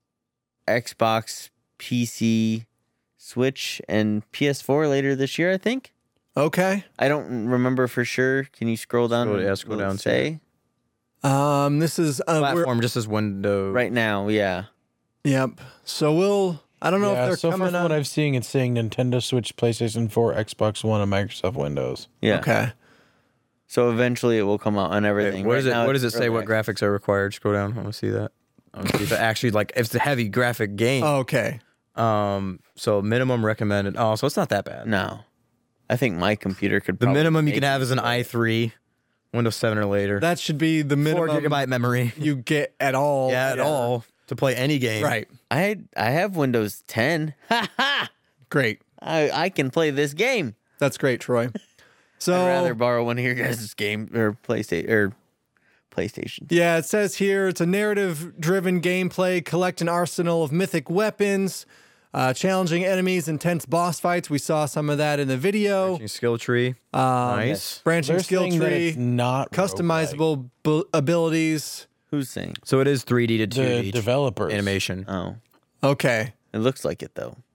Xbox, P C, Switch, and P S four later this year, I think. Okay. I don't remember for sure. Can you scroll down? Scroll- and yeah, scroll will it down to Say Um, this is uh, we're, Platform just as window. right now, yeah. yep. So we'll. I don't know Yeah, if they're so far coming from on. what I've seen, it's saying Nintendo Switch, PlayStation four, Xbox One, and Microsoft Windows. Yeah. Okay. So eventually it will come out on Wait, everything. what Right does it? now What does it it's say? early What access. graphics are required? Scroll down. I want to see that. I want to see if it actually like if it's a heavy graphic game. Okay. Um. So minimum recommended. Oh, so it's not that bad. No. I think my computer could The probably minimum you make can have it. is an i three, Windows seven or later. That should be the Four minimum gigabyte memory. you get at all. Yeah, at all to play any game. Right. I I have Windows ten. Ha ha! Great. I I can play this game. That's great, Troy. So I'd rather borrow one of your guys' game or PlayStation or PlayStation. yeah, it says here it's a narrative-driven gameplay. Collect an arsenal of mythic weapons, uh, challenging enemies, intense boss fights. We saw some of that in the video. Skill tree. Um, nice. Branching They're skill saying that tree, it's not roguelike. customizable bu- abilities. Who's saying? So it is three D to two The D developers. animation. Oh, Okay. it looks like it though.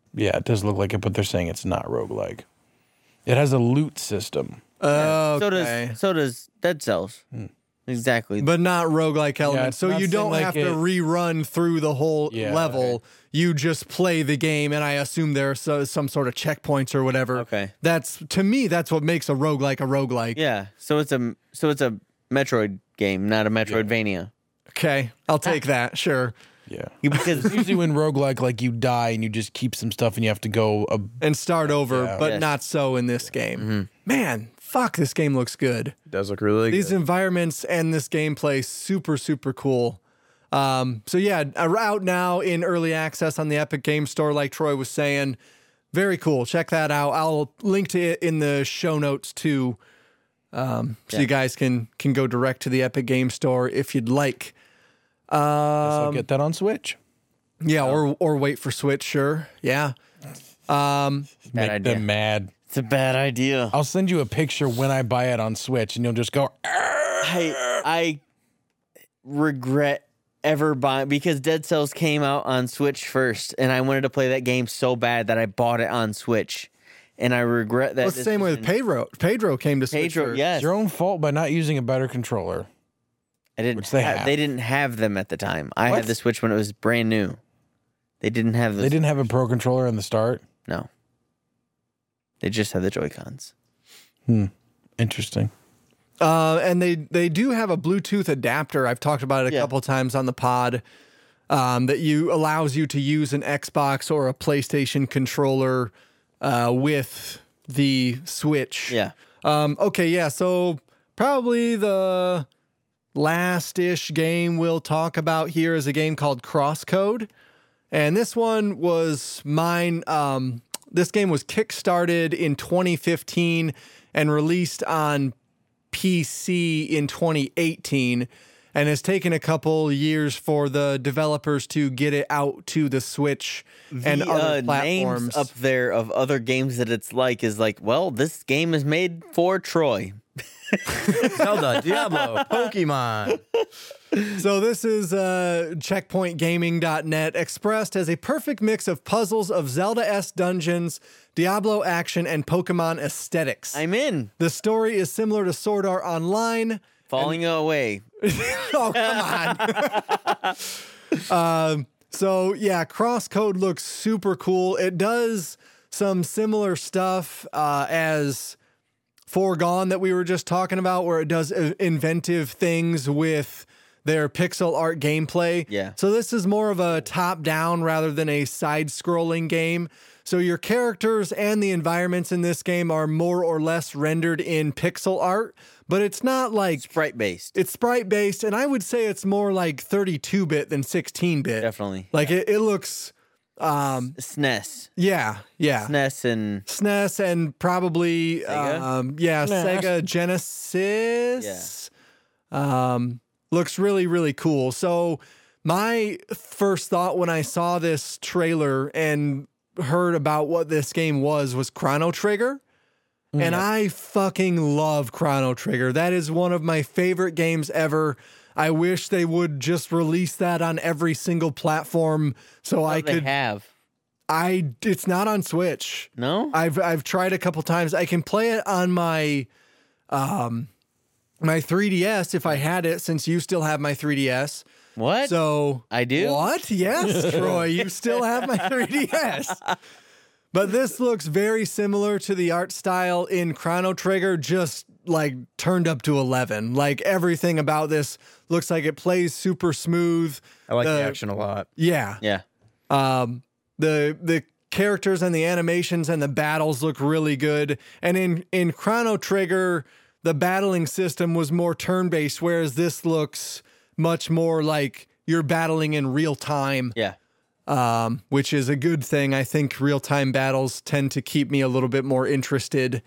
Yeah, it does look like it, but they're saying it's not roguelike. It has a loot system. Oh, So okay. does so does Dead Cells. Exactly. But not roguelike elements. it's so not you don't saying have like to it- rerun through the whole Yeah, level. right. You just play the game, and I assume there's so, some sort of checkpoints or whatever. Okay. That's, to me, that's what makes a roguelike a roguelike. yeah. So it's a so it's a Metroid game, not a Metroidvania. Okay. I'll take that. Sure. Yeah. Because Usually when roguelike, like you die and you just keep some stuff and you have to go. A, And start over, Yeah. but Yes. not so in this game. Man, fuck, this game looks good. It does look really These good. environments and this gameplay, super, super cool. Um, so yeah, uh, out now in early access on the Epic Game Store, like Troy was saying. Very cool. Check that out. I'll link to it in the show notes too, um, so Yeah. you guys can can go direct to the Epic Game Store if you'd like. so Um, get that on Switch. yeah, or or wait for Switch. Sure. Yeah. Um, Make idea. them mad. it's a bad idea. I'll send you a picture when I buy it on Switch, and you'll just go. I I regret ever buying because Dead Cells came out on Switch first, and I wanted to play that game so bad that I bought it on Switch, and I regret that. well, it's the same way with decision. Pedro. Pedro came to Switch Pedro. first. Yes, It's your own fault by not using a better controller. I didn't. which they ha- have. They didn't have them at the time. I What? had the Switch when it was brand new. They didn't have the. They didn't have a pro controller in the start. No. They just had the Joy Cons. Interesting. Uh, and they they do have a Bluetooth adapter. I've talked about it a Yeah. couple times on the pod. Um, that you allows you to use an Xbox or a PlayStation controller uh, with the Switch. Yeah. Um, okay. Yeah. So probably the last-ish game we'll talk about here is a game called Crosscode, and this one was mine. Um, this game was kickstarted in twenty fifteen and released on P C in twenty eighteen, and has taken a couple years for the developers to get it out to the Switch and the, other uh, platforms. names up there of other games that it's like is like, well, this game is made for Troy. Zelda, Diablo, Pokemon. So this is uh, checkpoint gaming dot net, expressed as a perfect mix of puzzles of Zelda-esque dungeons, Diablo action, and Pokemon aesthetics. I'm in. The story is similar to Sword Art Online. Falling away. Oh, come on. um, so, yeah, Crosscode looks super cool. It does some similar stuff uh, as Foregone that we were just talking about, where it does uh, inventive things with their pixel art gameplay. Yeah. So this is more of a top-down rather than a side-scrolling game. So your characters and the environments in this game are more or less rendered in pixel art, but it's not like Sprite based. it's sprite based, and I would say it's more like thirty-two bit than sixteen bit. Definitely. Like it, it looks, um, S N E S. yeah, yeah. S N E S and S N E S and probably, Sega? um, yeah, S N E S. Sega Genesis. Um, looks really, really cool. So my first thought when I saw this trailer and heard about what this game was was Chrono Trigger. And I fucking love Chrono Trigger. That is one of my favorite games ever. I wish they would just release that on every single platform so I they could have. I it's not on Switch. No? I've I've tried a couple times. I can play it on my um my three D S if I had it, since you still have my three D S. What? So I do? What? Yes, Troy, you still have my three D S. But this looks very similar to the art style in Chrono Trigger, just like turned up to eleven. Like everything about this looks like it plays super smooth. I like the The- action a lot. Yeah. Yeah. Um, the the characters and the animations and the battles look really good. And in in Chrono Trigger, the battling system was more turn-based, whereas this looks much more like you're battling in real time, Yeah. um, which is a good thing. I think real-time battles tend to keep me a little bit more interested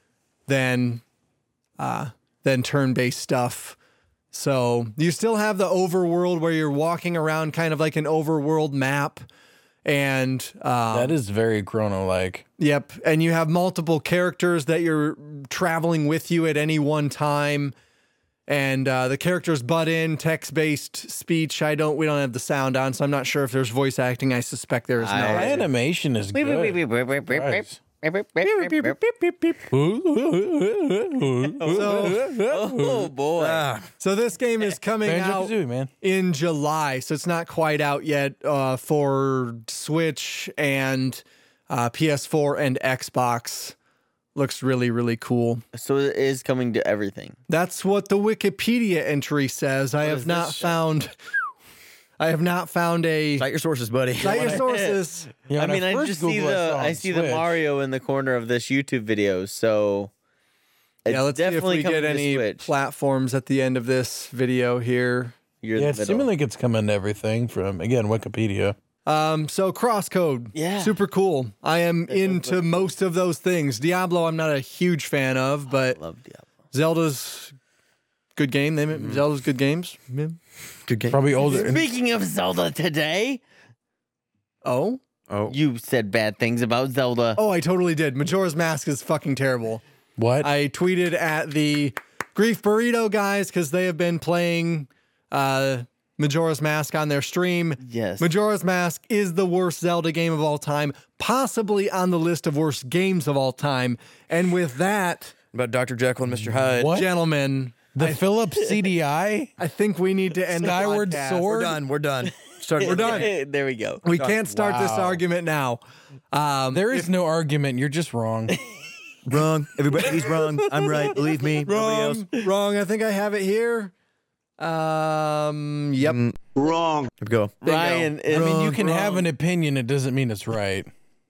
than uh, than turn-based stuff. So you still have the overworld where you're walking around kind of like an overworld map. And um, That is very Chrono like. Yep. And you have multiple characters that you're traveling with you at any one time. and uh, the characters butt in text-based speech. I don't. We don't have the sound on, so I'm not sure if there's voice acting. I suspect there is I- not. Animation is good. Christ. Oh boy. Ah, So this game is coming out Banjo-Kazooie, man. in July, so it's not quite out yet uh, for Switch and uh, P S four and Xbox. Looks really, really cool. So it is coming to everything. That's what the Wikipedia entry says. I have is not this shit? found. I have not found a. cite your sources, buddy. Cite your sources. Yeah, I when mean, I, first just see Googled, the saw I on see the Switch. Mario in the corner of this YouTube video. So it's Yeah, let's see if definitely we coming get to any Switch. platforms at the end of this video here. You're in Yeah, the it middle. seemingly it's coming to everything from, again, Wikipedia. Um, so Crosscode, Yeah. super cool. I am into most of those things. Diablo, I'm not a huge fan of, but Love Diablo. Zelda's good game. They Mm-hmm. Zelda's good games. Yeah. Good game. Probably older. Speaking of Zelda today, Oh, Oh, you said bad things about Zelda. oh, I totally did. Majora's Mask is fucking terrible. What? I tweeted at the Grief Burrito guys because they have been playing uh, Majora's Mask on their stream. Yes. Majora's Mask is the worst Zelda game of all time, possibly on the list of worst games of all time. And with that, about Doctor Jekyll and Mister Hyde. What? gentlemen, the Philips C D I? I think we need to end Skyward the podcast. Sword? We're done. We're done. Start. We're done. There we go. We can't start this Wow. argument now. Um, There is no argument. You're just wrong. Wrong. Everybody, he's wrong. I'm right. Believe me. Nobody else. wrong, wrong. I think I have it here. Um, yep. Here we go. Ryan, I mean, you can wrong. have an opinion. It doesn't mean it's right.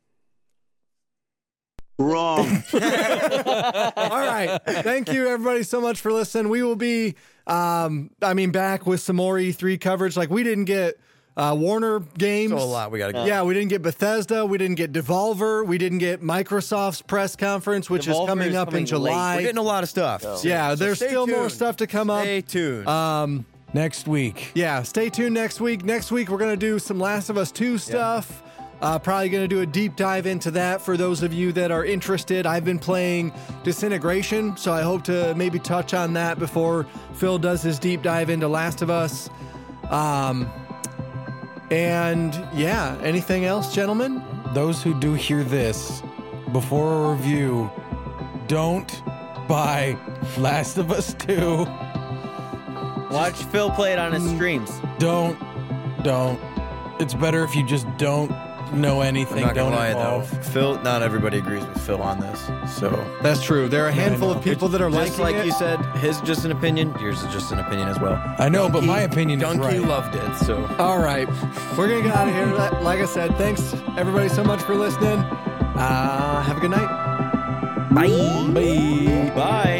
All right. Thank you, everybody, so much for listening. We will be, um, I mean, back with some more E three coverage. Like, we didn't get uh, Warner Games. Still a lot we got to go. Yeah, we didn't get Bethesda. We didn't get Devolver. We didn't get Microsoft's press conference, which is Devolver coming is up coming in July. We're getting a lot of stuff. yeah, So there's stay still more tuned. stuff to come up. Stay tuned. Um, Next week. yeah, stay tuned next week. Next week, we're going to do some Last of Us two stuff. Uh, probably going to do a deep dive into that for those of you that are interested. I've been playing Disintegration, so I hope to maybe touch on that before Phil does his deep dive into Last of Us. Um, and yeah, anything else, gentlemen? Those who do hear this before a review, don't buy Last of Us two. watch Phil play it on his streams. Don't. Don't. It's better if you just don't know I'm anything. not Don't gonna lie involve. though. Phil, not everybody agrees with Phil on this. So That's true. There are a handful of people that are just liking like it. you said, his is just an opinion. Yours is just an opinion as well. I know, but Donkey- my opinion is Donkey right. loved it. So All right. We're going to get out of here. Like I said, thanks everybody so much for listening. Uh, have a good night. bye. Bye.